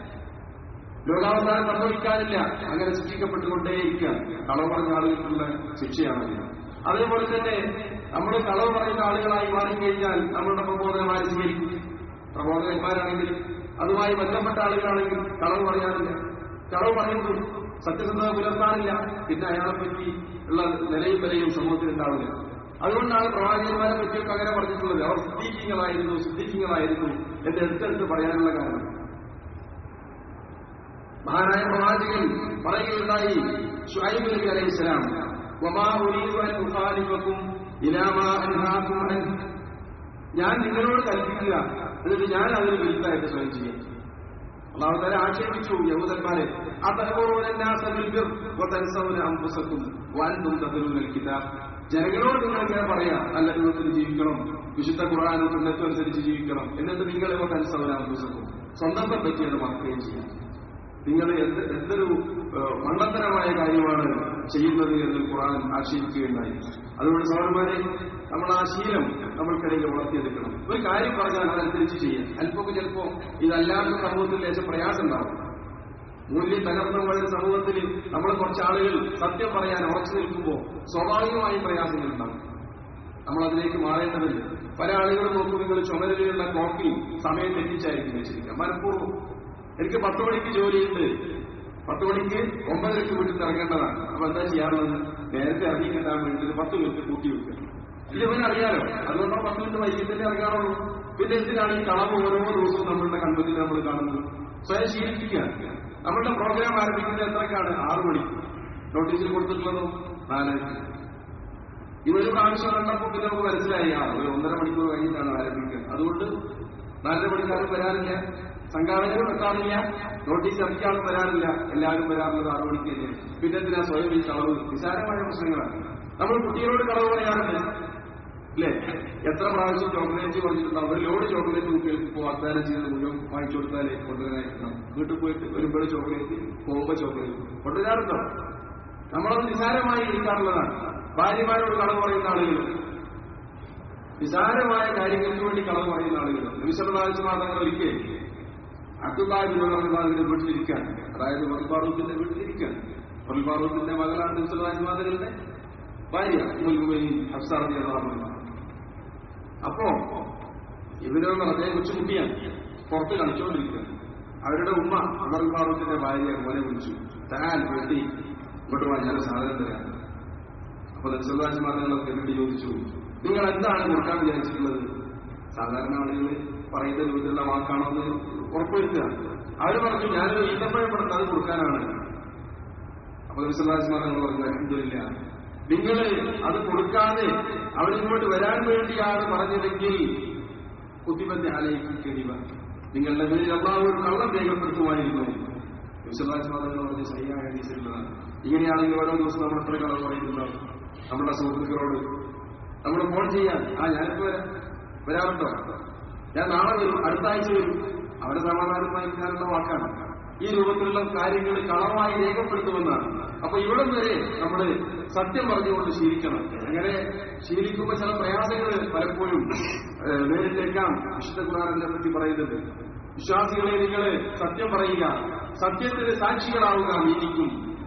ലോകാവസാനം സംഭവിക്കാനില്ല. അങ്ങനെ ശിക്ഷിക്കപ്പെട്ടുകൊണ്ടേയിരിക്കുക. കളവ് പറഞ്ഞ ആളുകൾക്കുള്ള ശിക്ഷയാണ്. അതേപോലെ തന്നെ നമ്മൾ കളവ് പറയുന്ന ആളുകളായി മാറിക്കഴിഞ്ഞാൽ നമ്മളുടെ പ്രബോധനമായി സ്വീകരിക്കും. പ്രബോധകന്മാരാണെങ്കിൽ അതുമായി ബന്ധപ്പെട്ട ആളുകളാണെങ്കിൽ കളവ് പറയാറില്ല. കളവ് പറയുന്നു സത്യസന്ധത പുലർത്താറില്ല, പിന്നെ അയാളെ പറ്റി ഉള്ള നിലയും വിലയും സമൂഹത്തിൽ ഉണ്ടാവില്ല. അതുകൊണ്ടാണ് പ്രവാചകന്മാരെ പറ്റിയൊക്കെ അങ്ങനെ പറഞ്ഞിട്ടുള്ളത്. അവർ സിദ്ദീഖീങ്ങളായിരുന്നു സിദ്ദീഖീങ്ങളായിരുന്നു എന്ന് എടുത്തെടുത്ത് പറയാനുള്ള കാരണം. മഹാനായ പ്രവാചകൻ പറയുകയുണ്ടായി, ശുഐബ് നബി അലൈഹിസ്സലാം, വമാ ഉരീദു അൻ ഉഖാലിഫകും ഇലാ മാ അൻഹാകും അൻഹു, ഞാൻ നിങ്ങളോട് കൽപ്പിക്കുക എന്നിട്ട് ഞാൻ അതിന് വിരുദ്ധമായിട്ട് സ്വയം ചെയ്യാം. അല്ലാഹു തആല ആക്ഷേപിച്ചു യഹൂദന്മാരെ, ജനങ്ങളോട് നിങ്ങൾ ഇങ്ങനെ പറയാം, നല്ല രൂപത്തിൽ ജീവിക്കണം, വിശുദ്ധ ഖുർആനും സുന്നത്തും അനുസരിച്ച് ജീവിക്കണം, എന്നിട്ട് നിങ്ങൾ തൻസൗനാകും സ്വന്തത്തെ പറ്റിയാണ് മറക്കുകയും ചെയ്യാം. നിങ്ങൾ എന്ത് എന്തൊരു മണ്ടത്തരമായ കാര്യമാണ് ചെയ്യുന്നത് എന്ന് ഖുർആൻ ആക്ഷേപിക്കുകയുണ്ടായി. അതുകൊണ്ട് സഹോദരന്മാരെ, നമ്മൾ ആ ശീലം നമ്മൾക്കിടയിൽ വളർത്തിയെടുക്കണം. ഒരു കാര്യം പറഞ്ഞാൽ അതനുസരിച്ച് ചെയ്യാം. അല്പമൊക്കെ ചിലപ്പോ ഇതല്ലാത്ത സമൂഹത്തിൽ ലേശം പ്രയാസം ഉണ്ടാവും. മൂല്യം തകർന്ന പോയ സമൂഹത്തിൽ നമ്മൾ കുറച്ചാളുകൾ സത്യം പറയാൻ ഉറച്ചു നിൽക്കുമ്പോൾ സ്വാഭാവികമായും പ്രയാസങ്ങൾ ഉണ്ടാവും. നമ്മളതിലേക്ക് മാറേണ്ടതുണ്ട്. പല ആളുകളും നോക്കും, നിങ്ങൾ ചുമതലയുള്ള കോപ്പി സമയം തെറ്റിച്ചായിരിക്കും വെച്ചിരിക്കുക മനഃപൂർവ്വം. എനിക്ക് പത്ത് മണിക്ക് ജോലിയുണ്ട്, പത്ത് മണിക്ക് ഒമ്പതരക്ക് വീട്ടിൽ ഇറങ്ങേണ്ടതാണ്. അപ്പൊ എന്താ ചെയ്യാറുള്ളത്? നേരത്തെ ഇറങ്ങി കിട്ടാൻ വേണ്ടി പത്ത് മിനിറ്റ് കൂട്ടി വെക്കുക. ഇല്ല, ഇവന് അറിയാലോ, അതുകൊണ്ടാണ് പത്ത് മിനിറ്റ് വൈകിട്ടല്ലേ ഇറങ്ങാറുള്ളൂ. പിന്നെ എന്തിനാണ് ഈ കളവ് ഓരോ ദിവസവും നമ്മളുടെ കൺമുന്നിൽ നമ്മൾ കാണുന്നത്? സ്വയം ശീലിപ്പിക്കുക. നമ്മളുടെ പ്രോഗ്രാം ആരംഭിക്കുന്നത് എത്രക്കാണ്? ആറു മണിക്ക്. നോട്ടീസിൽ കൊടുത്തിട്ടുള്ളതോ നാലരക്ക്. ഇതൊരു പ്രാവശ്യം കണ്ടപ്പോൾ പിന്നെ നമുക്ക് മനസ്സിലായി, ആ ഒരു ഒന്നര മണിക്കൂർ കഴിഞ്ഞിട്ടാണ് ആരംഭിക്കുക. അതുകൊണ്ട് നാലര മണിക്കാരും വരാറില്ല, സംഘാടകരും എത്താറില്ല, നോട്ടീസ് ഇറക്കിയാളും വരാറില്ല, എല്ലാവരും വരാറുള്ളത് ആറു മണിക്ക് തന്നെ. പിന്നെ എന്തിനാ സ്വയം ഈ കളവ്? നിസാരമായ പ്രശ്നങ്ങളാണ്. നമ്മൾ കുട്ടികളോട് കളവ് പറയാറുണ്ട്, അല്ലേ? എത്ര പ്രാവശ്യം ചോക്ലേറ്റ് പറഞ്ഞിട്ടുണ്ടാവും. ഒരു ലോഡ് ചോക്ലേറ്റ് കുട്ടികൾക്ക് ഇപ്പോൾ വാഗ്ദാനം ചെയ്ത് മുഴുവൻ വാങ്ങിച്ചു കൊടുത്താലേ കൊണ്ടുവരാനായിരിക്കണം. വീട്ടിൽ പോയിട്ട് വരുമ്പോൾ ചോക്ലേറ്റ്, പോകുമ്പോൾ ചോക്ലേറ്റ് കൊണ്ടുവരാറുണ്ടോ? നമ്മളത് നിസാരമായി എടുക്കാറുള്ളതാണ്. ഭാര്യമാരോട് കളവ് പറയുന്ന ആളുകൾ, നിസാരമായ കാര്യങ്ങൾക്ക് വേണ്ടി കളവ് പറയുന്ന ആളുകൾ. വിശദമാതങ്ങൾ ഒരിക്കൽ അബ്ദുല്ലാഹിന്റെ വീട്ടിലിരിക്കാൻ, അതായത് മറുൽ ഫാറൂഖിന്റെ വീട്ടിലിരിക്കാൻ. മറുൽ ഫാറൂഖിന്റെ മകളാണ് വിശദമാതകളുടെ ഭാര്യ ഹഫ്സ റളിയല്ലാഹു അൻഹ. അപ്പോ ഇവരൊന്നും അദ്ദേഹം കൊച്ചുകുട്ടിയാണ്, പുറത്ത് കളിച്ചുകൊണ്ടിരിക്കുക. അവരുടെ ഉമ്മ മറുൽ ഫാറൂഖിന്റെ ഭാര്യ മോനെ വിളിച്ചു, താൻ വീട്ടി ഇങ്ങോട്ട് പോകാൻ ഞാൻ സാധനം തരാം. അപ്പൊ വിശദമാതകളൊക്കെ വേണ്ടി ചോദിച്ചു, നിങ്ങൾ എന്താണ് കൊടുക്കാൻ വിചാരിച്ചിട്ടുള്ളത്? സാധാരണ ആളുകൾ പറയുന്ന രൂപത്തിലുള്ള വാക്കാണോ എന്ന് ഉറപ്പുവരുത്തുക. അവർ പറഞ്ഞു, ഞാനൊരു ഈത്തപ്പഴം കൊടുത്ത് അത് കൊടുക്കാനാണ്. അപ്പൊ വിശദമാതങ്ങൾ പറഞ്ഞു, അൽഹംദുലില്ല, നിങ്ങൾ അത് കൊടുക്കാതെ അവരിങ്ങോട്ട് വരാൻ വേണ്ടിയാണ് പറഞ്ഞതെങ്കിൽ കുത്തിബദ്ധ ആലയിക്കും കഴിയുക, നിങ്ങളുടെ പേരിൽ അല്ലാഹു ഒരു കള്ളം രേഖപ്പെടുത്തുമായിരുന്നു. വിശദമാതങ്ങൾ പറഞ്ഞ് ശരിയായ ഹദീസിലുള്ളതാണ്. ഇങ്ങനെയാണെങ്കിൽ ഓരോ ദിവസം നമ്മൾ എത്ര കളവ് പറയുന്നുണ്ടാവും നമ്മുടെ സുഹൃത്തുക്കളോട്. നമ്മൾ ഫോൺ ചെയ്യാൻ, ആ ഞാനിപ്പോ വരാം, വരാറുണ്ടോ, ഞാൻ നാളെ വരും, അടുത്ത ആഴ്ച വരും, അവരെ സമാധാനമായിരിക്കാനുള്ള വാക്കാണ്. ഈ രൂപത്തിലുള്ള കാര്യങ്ങൾ കളവായി രേഖപ്പെടുത്തുമെന്നാണ്. അപ്പൊ ഇവിടെ വരെ നമ്മൾ സത്യം പറഞ്ഞുകൊണ്ട് ശീലിക്കണം. അങ്ങനെ ശീലിക്കുമ്പോൾ ചില പ്രയാസങ്ങൾ പലപ്പോഴും നേരിട്ടേക്കാം. വിശുദ്ധ ഖുർആനിനെ പറ്റി പറയുന്നുണ്ട്, വിശ്വാസികളെ നിങ്ങൾ സത്യം പറയുക, സത്യത്തിന് സാക്ഷികളാവുക, നീതിക്കും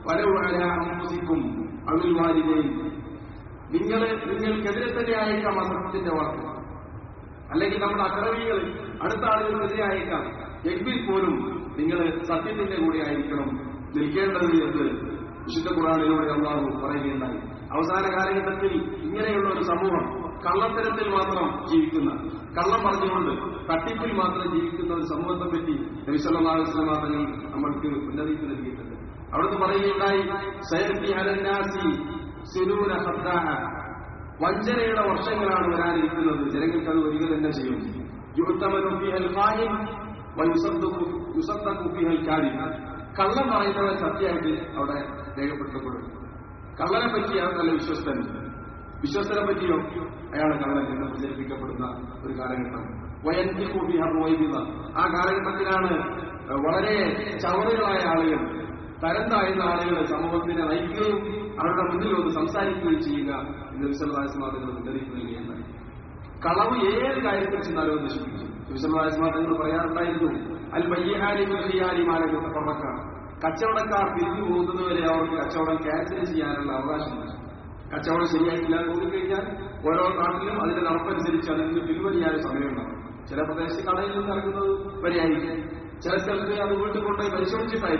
വലവുക്കും അവിൽവാദിനെയും. നിങ്ങള് നിങ്ങൾക്കെതിരെ തന്നെ ആയേക്കാം ആ സത്യത്തിന്റെ വാക്ക്, അല്ലെങ്കിൽ നമ്മുടെ അക്രമികൾ അടുത്ത ആളുകൾക്കെതിരെ ആയേക്കാം. എങ്കിൽ പോലും നിങ്ങൾ സത്യത്തിന്റെ കൂടെ ആയിരിക്കണം നിൽക്കേണ്ടത് എന്ന് വിശുദ്ധ ഖുർആനിലൂടെ അല്ലാഹു പറയുകയുണ്ടായി. അവസാന കാലഘട്ടത്തിൽ ഇങ്ങനെയുള്ള ഒരു സമൂഹം കള്ളത്തരത്തിൽ മാത്രം ജീവിക്കുന്ന, കള്ളം പറഞ്ഞുകൊണ്ട് തട്ടിപ്പിൽ മാത്രം ജീവിക്കുന്ന ഒരു സമൂഹത്തെ പറ്റി നബി സല്ലല്ലാഹു അലൈഹി വസല്ലം തങ്ങൾ നമ്മൾക്ക് മുന്നറിയിപ്പ് നൽകിയിട്ടുണ്ട്. അവിടുന്ന് പറയുകയുണ്ടായി, സയർഫി അലന്നാസി സിനൂന ഖദ്ദാഅ, വഞ്ചനയുടെ വർഷങ്ങളാണ് വരാനിരിക്കുന്നത്, ജനങ്ങൾക്ക് അത് വരിക തന്നെ ചെയ്യും. യുഅ്തമനു ഫീഹൽ ഖായിൻ വയുസദ്ദഖു യുസദ്ദഖു ഫീഹൽ കാദിബ്, കള്ളം പറയുന്നവൻ സത്യമായിട്ട് അവിടെ രേഖപ്പെടുത്തപ്പെടും. കള്ളനെ പറ്റി അയാൾ നല്ല വിശ്വസ്തൻ, വിശ്വസ്തനെ പറ്റിയോ അയാൾ കള്ളൻ എന്ന് പ്രചരിപ്പിക്കപ്പെടുന്ന ഒരു കാലഘട്ടം. വയന്തിഖു ഫീഹ റുവൈബിദ, ആ കാലഘട്ടത്തിലാണ് വളരെ ചവറുകളായ ആളുകൾ, തരം താഴ്ന്ന ആളുകൾ സമൂഹത്തിനെ നയിക്കുകയും അവരുടെ മുന്നിൽ ഒന്ന് സംസാരിക്കുകയും ചെയ്യുക എന്ന് വിശദമാതങ്ങൾ മുന്നറിയിപ്പ് നൽകുകയുണ്ടായി. കളവ് ഏത് കാര്യത്തിൽ ചെന്നാലും നശിപ്പിക്കും. വിശദമാതങ്ങൾ പറയാറുണ്ടായിരുന്നു, അൽ ബയ്യാലിമാലൊക്കെ പുറക്കാണ്, കച്ചവടക്കാർ പിരിഞ്ഞു പോകുന്നതുവരെ അവർക്ക് കച്ചവടം ക്യാൻസൽ ചെയ്യാനുള്ള അവകാശമുണ്ട്. കച്ചവടം ശരിയായിട്ടില്ല കൂടിക്കഴിഞ്ഞാൽ ഓരോ നാട്ടിലും അതിന്റെ നടപ്പനുസരിച്ച് അതിന് പിൻവലിയാൻ സമയമുണ്ടാവും. ചില പ്രദേശത്ത് കടയിൽ നിന്ന് ഇറങ്ങുന്നത് വരെയായിരിക്കും, ചില സ്ഥലത്ത് അത് വീട്ടിൽ കൊണ്ടുപോയി പരിശോധിച്ചിട്ടായിരിക്കും.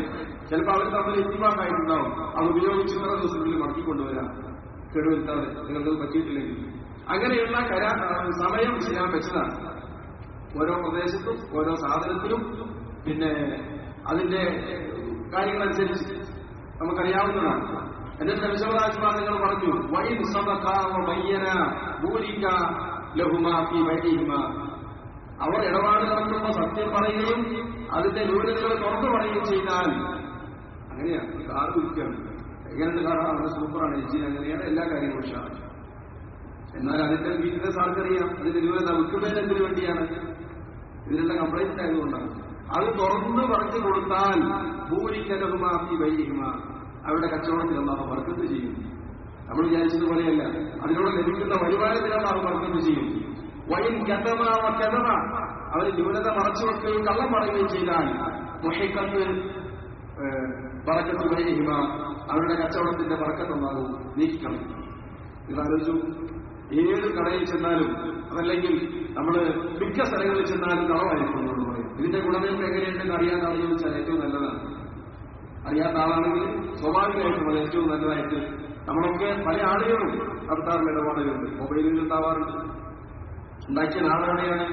ചിലപ്പോൾ അവർ തമ്മിൽ ഇത്തിമാക്കായിട്ടുണ്ടാവും. അത് ഉപയോഗിച്ച് ഇത്ര ദിവസങ്ങളിൽ മടക്കിക്കൊണ്ടുവരാം, കേടുവരുത്താതെ നിങ്ങൾക്ക് പറ്റിയിട്ടില്ലെങ്കിൽ. അങ്ങനെയുള്ള കരാ സമയം ചെയ്യാൻ വെച്ചതാണ്. ഓരോ പ്രദേശത്തും ഓരോ സാധനത്തിലും പിന്നെ അതിന്റെ കാര്യങ്ങളനുസരിച്ച് നമുക്കറിയാവുന്നതാണ്. എന്നിട്ട് നബിസല്ലല്ലാഹു നിങ്ങൾ പറഞ്ഞു വൈൻ സദഖ വബയ്യന ബൂരിക ലഹുമാ ഫീ ബൈഇഹിമാ. അവർ ഇടപാട് നടത്തുമ്പോൾ സത്യം പറയുകയും അതിന്റെ ന്യൂനതകൾ തുറന്നു പറയുകയും ചെയ്താൽ അങ്ങനെയാണ്. കാർ വിൽക്കുകയാണ്, എങ്ങനെയുണ്ട് കാറാണ്, സൂപ്പറാണ്, എഞ്ചിൻ അങ്ങനെയാണ്, എല്ലാ കാര്യങ്ങളും ഉഷാറാണ്. എന്നാൽ അതിന്റെ വീക്ക്നെസ് ആർക്കറിയാം, അതിന്റെ ന്യൂനത വിൽക്കുന്നതിന് വേണ്ടിയാണ്, ഇതിനുള്ള കംപ്ലൈന്റ് ആയതുകൊണ്ടാണ്. അത് തുറന്നു പറഞ്ഞു കൊടുത്താൽ ബൂരിക ലഹുമാ ഫീ ബൈഇഹിമാ, അവരുടെ കച്ചവടത്തിൽ അല്ലാഹു ബർക്കത്ത് ചെയ്യും. നമ്മൾ വിചാരിച്ചതുപോലെയല്ല, അതിലൂടെ ലഭിക്കുന്ന വരുമാനത്തിൽ അല്ലാഹു ബർക്കത്ത് ചെയ്യും. വൈൻ കതമ വകതമ, അവർ ന്യൂനത മറച്ചു വെക്കുകയും കള്ളം പറയുകയും ചെയ്താൽ മുഹിഖത്ത് ബറക്കത്ത് ബൈഇഹിമ, അവരുടെ കച്ചവടത്തിന്റെ ബർക്കത്തുണ്ടാകും, നീക്കണം. ഇതാലോചിച്ചു. ഏത് കടയിൽ ചെന്നാലും അതല്ലെങ്കിൽ നമ്മൾ മിക്ക സ്ഥലങ്ങളിൽ ചെന്നാലും കളവായിരിക്കും എന്ന് പറയും. ഇതിന്റെ ഗുണമേന്മ എങ്ങനെയുണ്ടെന്ന് അറിയാൻ ചോദിച്ചാൽ ഏറ്റവും നല്ലതാണ്. അറിയാത്ത ആളാണെങ്കിൽ സ്വാഭാവികമായിട്ടും അത് ഏറ്റവും നല്ലതായിട്ട് നമ്മളൊക്കെ പല ആളുകളും നടത്താറുള്ള ഇടപാടുകളുണ്ട്. മൊബൈലിൽ ഉണ്ടാവാറുണ്ട്. ഉണ്ടാക്കിയ നാടെവിടെയാണ്,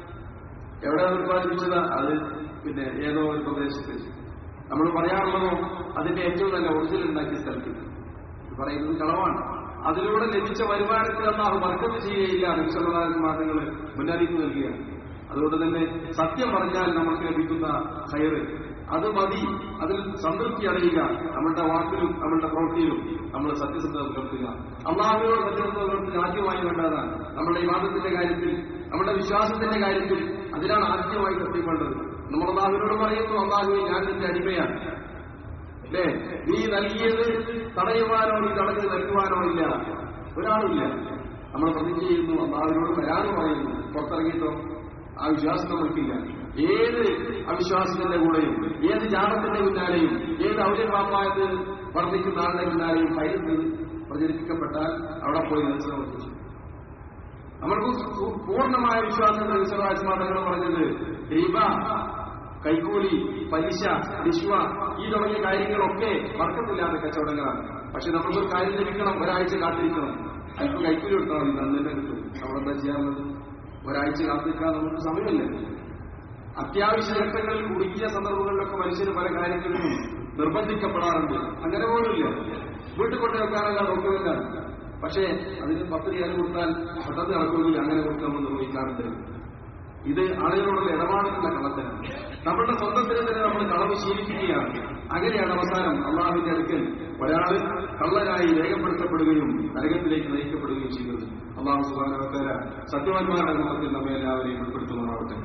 എവിടെ ഉത്പാദിപ്പിച്ചത്, അത് പിന്നെ ഏതോ ഒരു പ്രദേശത്ത്. നമ്മൾ പറയാറുള്ളതോ അതിന്റെ ഏറ്റവും നല്ല ഒറിജിനൽ ഉണ്ടാക്കിയ സ്ഥലത്ത്. പറയുന്നത് കളവാണ്. അതിലൂടെ ലഭിച്ച വരുമാനത്തിൽ അല്ലാഹു ബർക്കത്ത് ചെയ്യുകയില്ല. നബി സല്ലല്ലാഹു അലൈഹി വസല്ലം തങ്ങൾ മുന്നറിയിപ്പ് നൽകുകയാണ്. അതുകൊണ്ട് തന്നെ സത്യം പറഞ്ഞാൽ നമുക്ക് ലഭിക്കുന്ന ഖൈറ് അത് മതി, അതിൽ സംതൃപ്തി അടയുക. നമ്മളുടെ വാക്കിലും നമ്മളുടെ പ്രവൃത്തിയിലും നമ്മൾ സത്യസന്ധത പുലർത്തുക. അല്ലാഹുവിനോട് സത്യസന്ധത പുലർത്തുക ആദ്യമായി വേണ്ടതാണ്. നമ്മുടെ ഇബാദത്തിന്റെ കാര്യത്തിൽ, നമ്മുടെ വിശ്വാസത്തിന്റെ കാര്യത്തിൽ അതിനാണ് ആദ്യമായി സത്യപ്പെടേണ്ടത്. നമ്മൾ അല്ലാഹുവിനോട് പറയുന്നു, അല്ലാഹുവേ ഞാൻ നിന്റെ അടിമയാണ്, അല്ലേ, നീ നൽകിയത് തടയുവാനോ നീ തടഞ്ഞു നൽകുവാനോ ഇല്ല, ഒരാളുമില്ല. നമ്മൾ പ്രതിജ്ഞ ചെയ്യുന്നു, അല്ലാഹുവിനോട് വരാനും പറയുന്നു. പുറത്തിറങ്ങിയിട്ടോ ആ വിശ്വാസം നമ്മൾക്കില്ല. ഏത് അവിശ്വാസത്തിന്റെ കൂടെയും ഏത് ജാടത്തിന്റെ പിന്നാലെയും ഏത് ഔര്യഭാവമായത് വർദ്ധിക്കുന്ന ആളുടെ പിന്നാലെയും ഭയന്ന് പ്രചരിപ്പിക്കപ്പെട്ടാൽ അവിടെ പോയി മനസ്സിലാക്കി. നമ്മൾക്ക് പൂർണ്ണമായ വിശ്വാസം വിശ്വാസമാതങ്ങൾ പറഞ്ഞത് ദൈവ, കൈക്കൂലി, പലിശ, വിശ്വ ഈ തുടങ്ങിയ കാര്യങ്ങളൊക്കെ വർക്കത്തില്ലാത്ത കച്ചവടങ്ങളാണ്. പക്ഷെ നമ്മൾക്കൊരു കാര്യം ലഭിക്കണം, ഒരാഴ്ച കാത്തിരിക്കണം. അല്പം കൈക്കൂലി കൊടുത്താൽ മതി, നന്നെ കിട്ടും. നമ്മളെന്താ ചെയ്യാറുള്ളത്? ഒരാഴ്ച കാത്തിരിക്കാൻ നമുക്ക് സമയമില്ല. അത്യാവശ്യ ഘട്ടങ്ങളിൽ കുടുക്കിയ സന്ദർഭങ്ങളിലൊക്കെ മനുഷ്യന് പല കാര്യങ്ങളിലും നിർബന്ധിക്കപ്പെടാറുണ്ട്. അങ്ങനെ പോലുമില്ല, വീട്ടിൽ കൊണ്ടു വെക്കാനല്ല നോക്കുന്നില്ല. പക്ഷേ അതിന് പത്ത് രൂപ കൊടുത്താൽ പെട്ടെന്ന് നടക്കുമെങ്കിൽ അങ്ങനെ കൊടുക്കാമെന്ന് നിർവഹിക്കാറുണ്ട്. ഇത് ആളുകളോടുള്ള ഇടപാടുള്ള കള്ളത്തരാണ്. നമ്മളുടെ സ്വന്തത്തിന് തന്നെ നമ്മൾ കളവ് ശീലിക്കുകയാണ്. അങ്ങനെയാണ് അവസാനം അള്ളാഹുവിന്റെ അടുക്കൽ ഒരാൾ കള്ളനായി രേഖപ്പെടുത്തപ്പെടുകയും നരകത്തിലേക്ക് നയിക്കപ്പെടുകയും ചെയ്യുന്നത്. അള്ളാഹു സുബ്ഹാനഹു വ തആല സത്യവാന്മാരുടെ കൂട്ടത്തിൽ നമ്മെ എല്ലാവരെയും ഉൾപ്പെടുത്തുമാറാവട്ടെ.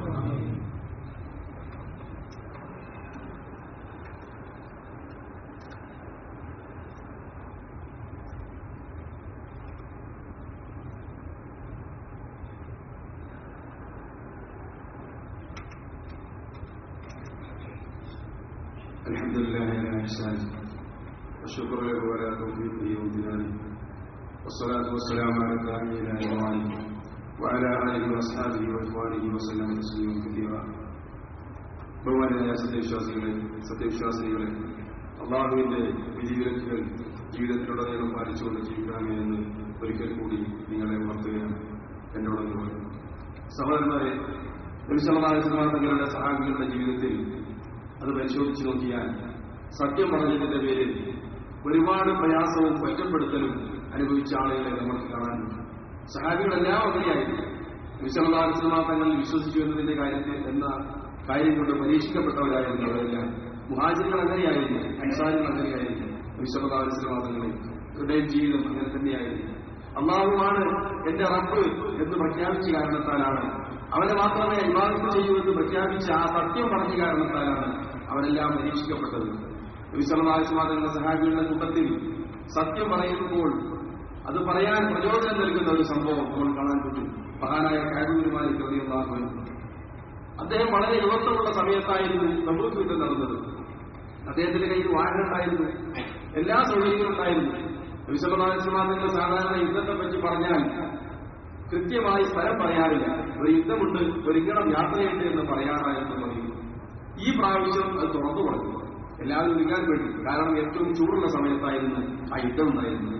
الحمد لله على إحسانه والشكر له على توفيقه وامتنانه والصلاة والسلام على الداعي إلى رضوانه وعلى آله وأصحابه وإخوانه وسلم تسليما كثيرا. ബഹുമാനരായ സത്യവിശ്വാസികളെ, സത്യവിശ്വാസികളെ, അള്ളാഹുവിന്റെ വിധിവിലക്കുകൾ ജീവിതത്തിലുടനീളം പാലിച്ചുകൊണ്ട് ജീവിക്കണമേ എന്ന് ഒരിക്കൽ കൂടി നിങ്ങളെ ഉണർത്തുകയാണ് എന്നോടൊന്ന് പറയുന്നു. സഹോദരന്മാരെ, നബി സല്ലല്ലാഹു അലൈഹി വസല്ലം തങ്ങളുടെ സഹാബികളുടെ ജീവിതത്തിൽ അത് പരിശോധിച്ചു നോക്കിയാൽ സത്യം പറഞ്ഞതിന്റെ പേരിൽ ഒരുപാട് പ്രയാസവും ഒറ്റപ്പെടുത്തലും അനുഭവിച്ച ആളുകളെ നമുക്ക് കാണാനുണ്ട്. സഹാബികളെല്ലാം അങ്ങനെയായിരുന്നു. നബി സല്ലല്ലാഹു അലൈഹി വസല്ലം തങ്ങളിൽ വിശ്വസിച്ചു എന്നതിന്റെ കാര്യത്തിൽ എന്ന കാര്യം കൊണ്ട് പരീക്ഷിക്കപ്പെട്ടവരായിരുന്നു അവരെല്ലാം. മുഹാജിറുകൾ അങ്ങനെയായിരുന്നു, അൻസാരികൾ അങ്ങനെയായിരുന്നു. നബി സല്ലല്ലാഹു അലൈഹി വസല്ലം തങ്ങളുടെ ജീവിതം അങ്ങനെ തന്നെയായിരുന്നു. അല്ലാഹുവാണ് എന്റെ റബ്ബ് എന്ന് പ്രഖ്യാപിച്ച കാരണത്താലാണ്, അവനെ മാത്രമേ ഇബാദത്ത് ചെയ്യൂ എന്ന് പ്രഖ്യാപിച്ച ആ സത്യം പറഞ്ഞ കാരണത്താലാണ് അവരെല്ലാം പരീക്ഷിക്കപ്പെട്ടത്. നബി സല്ലല്ലാഹു അലൈഹി വസല്ലം തങ്ങളുടെ സഹാബികളുടെ കൂട്ടത്തിൽ സത്യം പറയുമ്പോൾ അത് പറയാൻ പ്രചോദനം നൽകുന്ന ഒരു സംഭവം നമ്മൾ കാണാൻ പറ്റും. മഹാനായ കഅബ് ഇബ്നു മാലിക് റളിയല്ലാഹു അൻഹു, അദ്ദേഹം വളരെ യുവത്വമുള്ള സമയത്തായിരുന്നു തബൂക്ക് യുദ്ധം നടന്നത്. അദ്ദേഹത്തിന്റെ കയ്യിൽ വാഹനം ഉണ്ടായിരുന്നു, എല്ലാ സൗകര്യങ്ങളും ഉണ്ടായിരുന്നു. നബി സല്ലല്ലാഹു അലൈഹി വസല്ലം തങ്ങൾ സാധാരണ യുദ്ധത്തെ പറ്റി പറഞ്ഞാൽ കൃത്യമായി സ്ഥലം പറയാറില്ല. ഒരു യുദ്ധമുണ്ട്, ഒരിക്കലും യാത്രയുണ്ട് എന്ന് പറയാറായിരുന്നു പറയുന്നു. ഈ പ്രാവശ്യം അത് തുറന്നു പറഞ്ഞു. എല്ലാവരും ഒരുങ്ങാൻ വേണ്ടി. കാരണം ഏറ്റവും ചൂടുള്ള സമയത്തായിരുന്നു ആ യുദ്ധം ഉണ്ടായിരുന്നത്.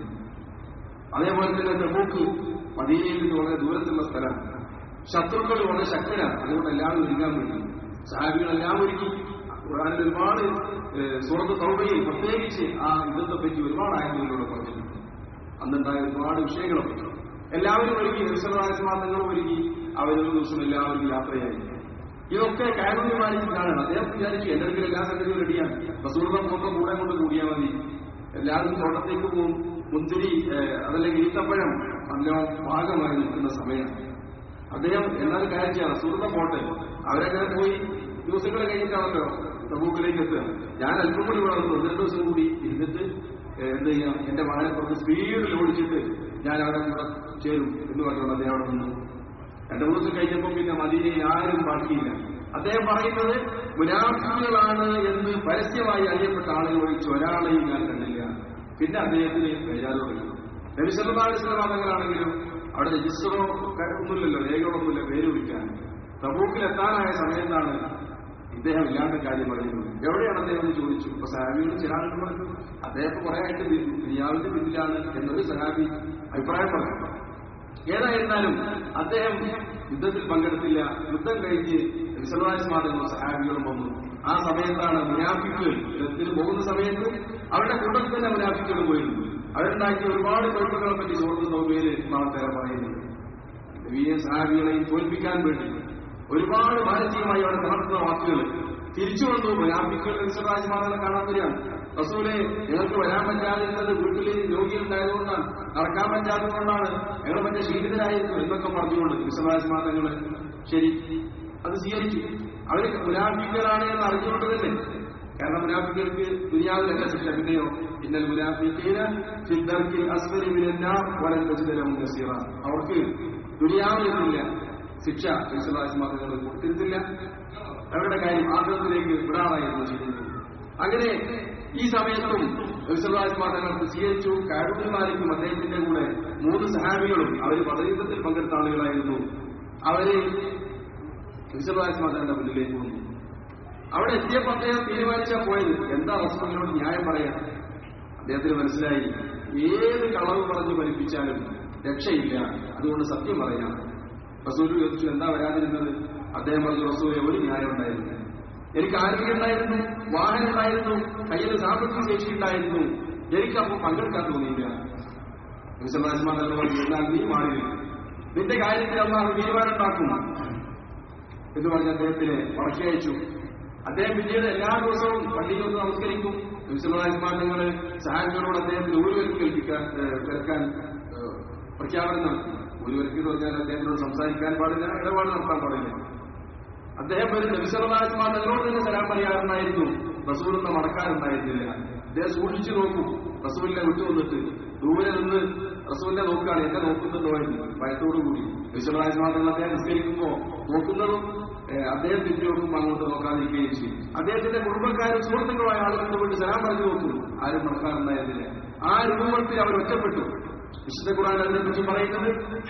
അതേപോലെ തന്നെ തബൂക്ക് മദീനയിൽ നിന്ന് വളരെ ദൂരത്തുള്ള സ്ഥലം, ശത്രുക്കൾ വളരെ ശക്തരാണ്. അതുകൊണ്ട് എല്ലാവരും ഒരുങ്ങാൻ വേണ്ടി സഹാബികളെല്ലാം ഒരുങ്ങി. ഖുർആനിൽ ഒരുപാട് സൂറത്ത് തൗബയിൽ പ്രത്യേകിച്ച് ആ യുദ്ധത്തെ പറ്റി ഒരുപാട് ആയത്തുകളിലൂടെ പറഞ്ഞിട്ടുണ്ട്. അന്നുണ്ടായ ഒരുപാട് വിഷയങ്ങളൊക്കെ എല്ലാവരും ഒരുങ്ങി. നിസ്സലാസ്മാതങ്ങളും ഒരുങ്ങി. അവരൊരു ദിവസം എല്ലാവരും യാത്രയായി. ഇതൊക്കെ കാരണങ്ങൾ മാനിച്ചിട്ടാണ്. അദ്ദേഹം വിചാരിച്ചു എന്റെ അടുക്കൽ എല്ലാ സംഗതിയും റെഡിയാണ്, റസൂലുള്ളാഹി മൊത്തം കൂടെ കൊണ്ട് കൂടിയാൽ മതി, എല്ലാവരും തോട്ടത്തേക്ക് പോകും. മുന്തിരി അതല്ലെങ്കിൽ ഈത്തപ്പഴം നല്ല പാകമായി നിൽക്കുന്ന സമയമാണ്. അദ്ദേഹം എന്നാലും കാര്യം ചെയ്യാം, റസൂലുള്ളാഹി പോട്ടെ, അവരങ്ങനെ പോയി ദിവസങ്ങൾ കഴിഞ്ഞിട്ടാണല്ലോ തബൂക്കിലേക്ക് എത്തുക. ഞാൻ അല്പം കൂടി ഇവിടെ വന്നു, രണ്ട് ദിവസം കൂടി ഇരുന്നിട്ട് എന്ത് ചെയ്യാം, എന്റെ മകനെ കുറച്ച് സ്പീഡിൽ ഓടിച്ചിട്ട് ഞാൻ അവിടെ കൂടെ ചേരും എന്ന് പറഞ്ഞുകൊണ്ട് അദ്ദേഹം അവിടെ നിന്നു. രണ്ടു മൂന്ന് ദിവസം കഴിഞ്ഞപ്പോൾ പിന്നെ മദീനയിൽ ആരും ബാക്കിയില്ല. അദ്ദേഹം പറയുന്നത് മുനാഫിക്കുകളാണ് എന്ന് പരസ്യമായി അറിയപ്പെട്ട ആളുകൾ ഒഴിച്ച് ഒരാളെയും ഞാൻ കണ്ടില്ല. പിന്നെ അദ്ദേഹത്തിന് ബേജാറ് വന്നു. നബി സല്ലല്ലാഹു അലൈഹി വസല്ലം തങ്ങളാണെങ്കിലും അവിടെ രജിസ്റ്ററോ ഒന്നുമില്ലല്ലോ, രേഖകളൊന്നുമില്ല പേര് വിളിക്കാൻ. തബൂക്കിലെത്താനായ സമയത്താണ് ഇദ്ദേഹം ഇല്ലാത്ത കാര്യം പറയുന്നത്. എവിടെയാണ് അദ്ദേഹം എന്ന് ചോദിച്ചു. അപ്പൊ സഹാബികൾ ചില ആളുകൾ പറഞ്ഞു അദ്ദേഹം കുറെ ആയിട്ട് ദുനിയാവിന്റെ പിന്നിലാണ് എന്നൊരു സഹാബി അഭിപ്രായം പറഞ്ഞു. ഏതായിരുന്നാലും അദ്ദേഹം യുദ്ധത്തിൽ പങ്കെടുത്തില്ല. യുദ്ധം കഴിഞ്ഞ് വിശ്വാസമാകുന്ന സഹാബികളും വന്നു. ആ സമയത്താണ് മുനാഫിക്കുകൾ യുദ്ധത്തിന് പോകുന്ന സമയത്ത് അവരുടെ കൂട്ടത്തിൽ തന്നെ മുനാഫിക്കുകൾ പോയിരുന്നു. അവരുണ്ടാക്കിയ ഒരുപാട് കുഴപ്പങ്ങളെ പറ്റി സൂറത്ത് തൗബയിൽ നാളെ പറയുന്നത്. നബിയെ സഹാബികളെയും തോൽപ്പിക്കാൻ വേണ്ടി ഒരുപാട് മാനസികമായി അവിടെ നടത്തുന്ന വാക്കുകൾ തിരിച്ചു വന്നു. മുനാഫിക്കുകൾ വിശ്വാസമാകുന്ന കാണാൻ വരികയാണ്. റസൂലെ, ഞങ്ങൾക്ക് വരാൻ പറ്റാതിരുന്നത് വീട്ടിൽ രോഗികളുണ്ടായതുകൊണ്ടാണ്, നടക്കാൻ പറ്റാത്തതുകൊണ്ടാണ്, ഞങ്ങൾ മറ്റേ ക്ഷീണിതരായിരുന്നു എന്നൊക്കെ പറഞ്ഞുകൊണ്ട് വിശ്വാസമാതങ്ങള് ശരി അത് സ്വീകരിച്ചു. അവര് മുനാഫിക്കുകളാണ് എന്ന് അറിഞ്ഞുകൊണ്ട് തന്നെ. കാരണം മുനാഫിക്കൾക്ക് ദുനിയാവിലല്ല ശിക്ഷ. പിന്നെയോ ഇന്നൽ മുനാഫിഖീന ഫിദ്ദർക്കിൽ അസ്ഫലി മിനന്നാർ വലൻ തജിദ ലഹും നസീറ. അവർക്ക് ദുനിയാവിലെത്തില്ല ശിക്ഷ വിശ്വാസമാതങ്ങൾ കൊടുത്തിരുന്നില്ല. അവരുടെ കാര്യം ആഗ്രഹത്തിലേക്ക് വിടാറായിരുന്നു ചെയ്യുന്നത്. അങ്ങനെ ഈ സമയത്തും വിശ്വാസമാതങ്ങൾക്ക് സ്വീകരിച്ചു. കാരുണ്യമാലിക്കും അദ്ദേഹത്തിന്റെ കൂടെ മൂന്ന് സഹാബികളും അവര് പദയുദ്ധത്തിൽ പങ്കെടുത്ത ആളുകളായിരുന്നു. അവര് വിശ്വാസമാതങ്ങളുടെ മുന്നിലേക്ക് വന്നു. അവിടെ എത്തിയപ്പോൾ അദ്ദേഹം തീരുമാനിച്ചാൽ പോയത് എന്താ റസൂലിനോട് ന്യായം പറയാം. അദ്ദേഹത്തിന് മനസ്സിലായി ഏത് കളവ് പറഞ്ഞ് ഫലിപ്പിച്ചാലും രക്ഷയില്ല, അതുകൊണ്ട് സത്യം പറയാം. റസൂൽ ചോദിച്ചു എന്താ വരാതിരുന്നത്. അദ്ദേഹം പറഞ്ഞു റസൂലെ ഒരു ന്യായം ഉണ്ടായിരുന്നു, എനിക്ക് ആരോഗ്യം ഉണ്ടായിരുന്നു, വാഹനം ഉണ്ടായിരുന്നു, കയ്യിൽ സാമ്പത്തിക ശേഷി ഉണ്ടായിരുന്നു, എനിക്കപ്പോൾ പങ്കെടുക്കാൻ തോന്നിയില്ല. വിശ്വാസമാതങ്ങൾ പറഞ്ഞു എന്നാൽ നീ മാറി, നിന്റെ കാര്യത്തിൽ അള്ളാഹു തീരുമാനം ഉണ്ടാക്കും എന്ന് പറഞ്ഞ് അദ്ദേഹത്തിന് മടക്കി അയച്ചു. അദ്ദേഹം പിന്നീട് എല്ലാ ദിവസവും പള്ളിയിൽ ഒന്ന് നമസ്കരിക്കും. വിശ്വാസമാതങ്ങള് സഹാബികളോട് അദ്ദേഹത്തിന് ഊരുവർക്ക് കേൾപ്പിക്കാൻ കേൾക്കാൻ പ്രഖ്യാപനം നടത്തി. ഊരുവർക്ക് എന്ന് പറഞ്ഞാൽ അദ്ദേഹത്തിനോട് സംസാരിക്കാൻ പാടില്ല, ഇടപാട് നടത്താൻ പാടില്ല. അദ്ദേഹം വരുന്ന വിശ്വാസമാതങ്ങളോട് തന്നെ സലാം പറയാറുണ്ടായിരുന്നു. റസൂലിനെ മടക്കാറുണ്ടായിരുന്നില്ല. അദ്ദേഹം സൂക്ഷിച്ചു നോക്കും. റസൂലിനെ വിട്ടുവന്നിട്ട് ദൂരെ നിന്ന് റസൂലിനെ നോക്കുകയാണ്, എന്നെ നോക്കുന്നുണ്ടോ എന്ന് ഭയത്തോടുകൂടി. വിശ്വാസമാതങ്ങൾ അദ്ദേഹം നിസ്കരിക്കുമ്പോ നോക്കുന്നതും അദ്ദേഹം തിരിഞ്ഞു നോക്കുമ്പോൾ അങ്ങോട്ട് നോക്കാതിരിക്കുകയും ചെയ്യും. അദ്ദേഹത്തിന്റെ കുടുംബക്കാരും സുഹൃത്തുക്കളായ ആളുകളുടെ വീട്ടിൽ സലാം പറഞ്ഞു നോക്കും, ആരും നടക്കാറുണ്ടായിരുന്നില്ല. ആ രൂപത്തിൽ അവർ ഒറ്റപ്പെട്ടു. വിശുദ്ധ ഖുർആൻ അതിനെക്കുറിച്ച് പറയുന്നത്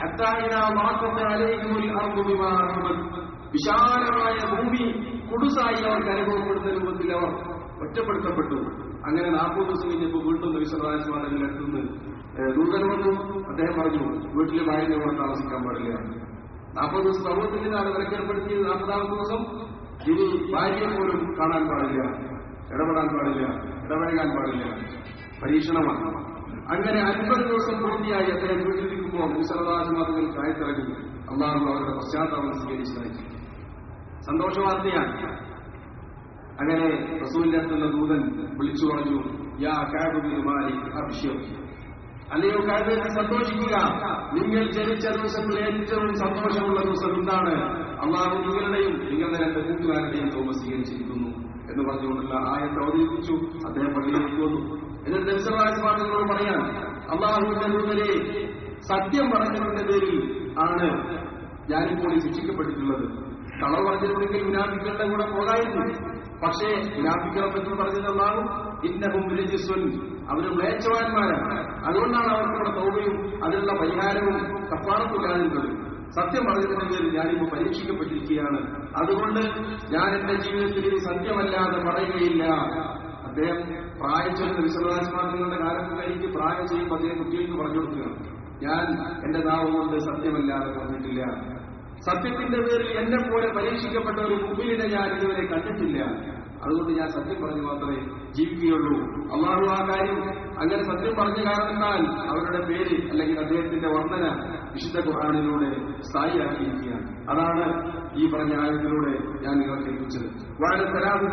വിശാലമായ ഭൂമി കുടുസായി അവർക്ക് അനുഭവപ്പെടുന്ന രൂപത്തിൽ അവർ ഒറ്റപ്പെടുത്തപ്പെട്ടു. അങ്ങനെ നാൽപ്പത് ദിവസം കഴിഞ്ഞപ്പോൾ വീണ്ടും വിശ്വാസമാതങ്ങൾ എടുത്തുനിന്ന് ദൂതൻ വന്നു. അദ്ദേഹം പറഞ്ഞു വീട്ടിലെ ഭാര്യനെ കൂടെ താമസിക്കാൻ പാടില്ല. നാൽപ്പത് ദിവസം സമൂഹത്തിൽ നിന്നാണ് വിലക്കേർപ്പെടുത്തിയത്. നാൽപ്പതാമത്തെ ദിവസം ഇനി ഭാര്യയെ പോലും കാണാൻ പാടില്ല, ഇടപെടാൻ പാടില്ല, ഇടപഴകാൻ പാടില്ല. പരീക്ഷണമാണ്. അങ്ങനെ അൻപത് ദിവസം പൂർത്തിയായി അദ്ദേഹം വീട്ടിലിരിക്കുമ്പോൾ വിശ്വാസമാതങ്ങൾ കായത്തിറങ്ങി അള്ളാഹു അവരുടെ പശ്ചാത്തലം സ്വീകരിച്ചതായി സന്തോഷവാർത്തയാണ്. അങ്ങനെ റസൂലിന്റെ അടുത്തുള്ള ദൂതൻ വിളിച്ചു പറഞ്ഞു, യാ കഅബ് ബിൻ മാലിക് അബ്ശിർ, അല്ലയോ കഅബ് സന്തോഷിക്കുക, നിങ്ങൾ ജനിച്ച ദിവസത്തിൽ ഏറ്റവും സന്തോഷമുള്ള ദിവസം എന്താണ്? അള്ളാഹു നിങ്ങളുടെയും നിങ്ങളുടെ രണ്ട് കൂട്ടുകാരുടെയും തോമ സ്വീകരിച്ചിരിക്കുന്നു എന്ന് പറഞ്ഞുകൊണ്ടുള്ള ആയത്ത് അവതരിപ്പിച്ചു. അദ്ദേഹം പള്ളിയിലേക്ക് വന്നു. എന്നിട്ട് നബിസല്ലല്ലാഹു പറയാൻ അള്ളാഹുവിന്റെ ദൂതരെ സത്യം പറഞ്ഞതിന്റെ പേരിൽ ആണ് ഞാനിപ്പോൾ ശിക്ഷിക്കപ്പെട്ടിട്ടുള്ളത്. കളവ് പറഞ്ഞിരുന്നെങ്കിൽ മുനാഫിക്കളുടെ കൂടെ പോകായിരുന്നു. പക്ഷേ മുനാഫിക്കളെ പറ്റി പറഞ്ഞത് അല്ലാഹു ഇന്നഹും രജിസുൻ, അവര് മ്ലേച്ഛവാന്മാരാണ്. അതുകൊണ്ടാണ് അവർക്കുള്ള തൗബയും അതിനുള്ള പരിഹാരവും കഫാറത്തുണ്ടാകുന്നത്. സത്യം പറഞ്ഞതിന്റെ പേരിൽ ഞാനിപ്പോൾ പരീക്ഷിക്കപ്പെട്ടിരിക്കുകയാണ്. അതുകൊണ്ട് ഞാൻ എന്റെ ജീവിതത്തിൽ ഇനി സത്യമല്ലാതെ പറയുകയില്ല. അദ്ദേഹം പ്രായം ചെല്ലുന്ന വിശ്വനാഥങ്ങളുടെ കാലത്ത് എനിക്ക് പ്രായം ചെയ്യുമ്പോൾ അദ്ദേഹം കുട്ടികൾക്ക് പറഞ്ഞു കൊടുക്കുകയാണ്, ഞാൻ എന്റെ നാവ് കൊണ്ട് സത്യമല്ലാതെ പറഞ്ഞിട്ടില്ല, സത്യത്തിന്റെ പേരിൽ എന്നെ പോലെ പരീക്ഷിക്കപ്പെട്ട ഒരു മുമ്പിലിനെ ഞാൻ ഇതുവരെ കണ്ടിട്ടില്ല, അതുകൊണ്ട് ഞാൻ സത്യം പറഞ്ഞു മാത്രമേ ജീവിക്കുകയുള്ളൂ. അള്ളാഹു ആ കാര്യം അങ്ങനെ സത്യം പറഞ്ഞ കാരണത്താൽ അവരുടെ പേര് അല്ലെങ്കിൽ അദ്ദേഹത്തിന്റെ വർണ്ണന വിശുദ്ധ ഖുർആനിലൂടെ സ്ഥായിയാക്കിയിരിക്കുകയാണ്. അതാണ് ഈ പറഞ്ഞ ആയത്തിലൂടെ ഞാൻ നിങ്ങൾക്ക് ഏൽപ്പിച്ചത്. വളരെ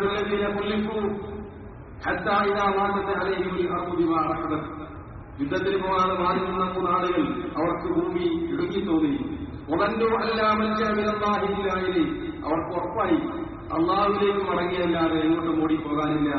യുദ്ധത്തിന് പോകാതെ മാറി നിന്ന മൂന്നാളുകൾ അവർക്ക് ഭൂമി ഇടുങ്ങി തോന്നി. ഉടന്തോ അല്ലാമില്ലായി അവർക്ക് ഉറപ്പായി അള്ളാഹുവിലേക്ക് മടങ്ങിയല്ലാതെ എങ്ങോട്ടും ഓടിപ്പോകാനില്ല.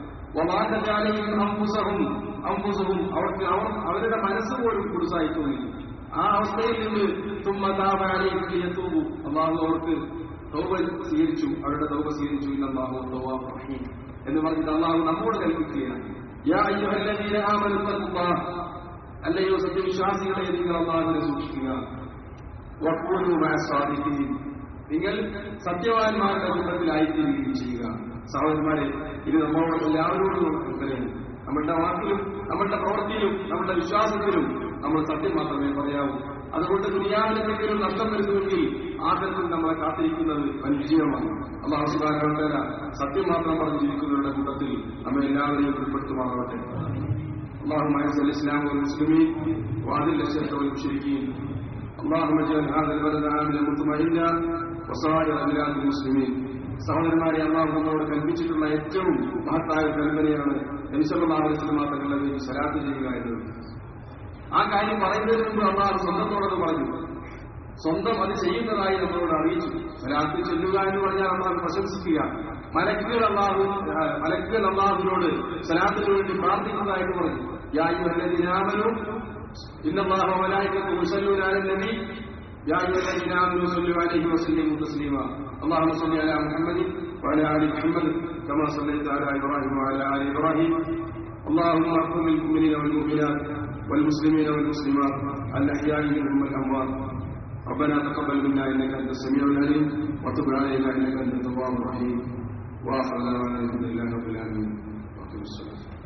അംഫുസഹും അംഫുസഹും അവർക്ക് അവർ അവരുടെ മനസ്സ് പോലും കുടുസായി തോന്നി. ആ അവസ്ഥയിൽ നിന്ന് തുമ്മതാബാലിയെത്തൂബു അള്ളാഹു അവർക്ക് തൗബ സ്വീകരിച്ചു, അവരുടെ തൗബ സ്വീകരിച്ചു. അല്ലാഹു തവ്വാബുർ റഹീം എന്ന് പറഞ്ഞിട്ട് അള്ളാഹു നമ്മോട് കൽപ്പിക്കുകയാണ്, യാ അയ്യുഹല്ലദീന ആമനൂ തഖുല്ലാഹ്, അല്ലയോ സത്യവിശ്വാസികളെ നിങ്ങൾ അള്ളാഹുവിനെ സൂക്ഷിക്കുക. വഖൂലൂ മഅസ്സാദിഖീൻ, നിങ്ങൾ സത്യവാന്മാരുടെ കൂട്ടത്തിലായിത്തീരുകയും ചെയ്യുക. സഹോദരന്മാരെ, ഇത് നമ്മളോട് എല്ലാവരോടും ഉത്തരവും. നമ്മളുടെ വാക്കിലും നമ്മളുടെ പ്രവൃത്തിയിലും നമ്മളുടെ വിശ്വാസത്തിലും നമ്മൾ സത്യം മാത്രമേ പറയാവൂ. അതുകൊണ്ട് ദുനിയാവിനെന്തെങ്കിലും നഷ്ടം വരുന്നുവെങ്കിൽ ആഖിറത്തിൽ നമ്മളെ കാത്തിരിക്കുന്നത് വൻ വിജയമാണ്. അല്ലാഹു സുബ്ഹാനഹു വ തആല സത്യം മാത്രം പറഞ്ഞു ജീവിക്കുന്നവരുടെ കൂട്ടത്തിൽ നമ്മെ എല്ലാവരെയും ഉൾപ്പെടുത്തുമാറാവട്ടെ. اللهم اعز الاسلام والمسلمين واذل الشرك والمشركين. اللهم اجعل هذا البلد آمنا مطمئنا وسائر بلاد المسلمين. സഹോദരന്മാരെ, അള്ളാഹു നമ്മളോട് കൽപ്പിച്ചിട്ടുള്ള ഏറ്റവും മഹത്തായ കൽപ്പനയാണ് നബി സല്ലല്ലാഹു അലൈഹി വസല്ലം തങ്ങളുടെ പേരിൽ സ്വലാത്ത് ചെയ്യുക എന്നത്. ആ കാര്യം പറയുന്നതിന് മുമ്പ് അള്ളാഹു സ്വന്തത്തോടത് പറഞ്ഞു, സ്വന്തം അത് ചെയ്യുന്നതായി നമ്മളോട് അറിയിച്ചു. സ്വലാത്ത് ചെല്ലുക എന്ന് പറഞ്ഞാൽ അള്ളാഹു പ്രശംസിക്കുക. മലക്കുകൾ അള്ളാഹു മലക്കുകൾ അള്ളാഹുവിനോട് സ്വലാത്തിന് വേണ്ടി പ്രാർത്ഥിക്കുന്നതായിട്ട് പറഞ്ഞു. യാ അയ്യുഹല്ലദീന ആമനൂ ഇന്നല്ലാഹ വമലായികത്തുഹു യുസല്ലൂന അലൻ നബി യാ അയ്യുഹല്ലദീന ആമനൂ സ്വല്ലൂ അലൈഹി വസല്ലിമൂ തസ്ലീമാ. اللهم صل على محمد وعلى ال محمد كما صليت على ابراهيم وعلى ال ابراهيم. اللهم اغفر للمؤمنين والمؤمنات والمسلمين والمسلمات الاحياء منهم والاموات. ربنا تقبل منا انك انت السميع العليم وتب علينا انك انت التواب الرحيم. واخر دعوانا الحمد لله رب العالمين.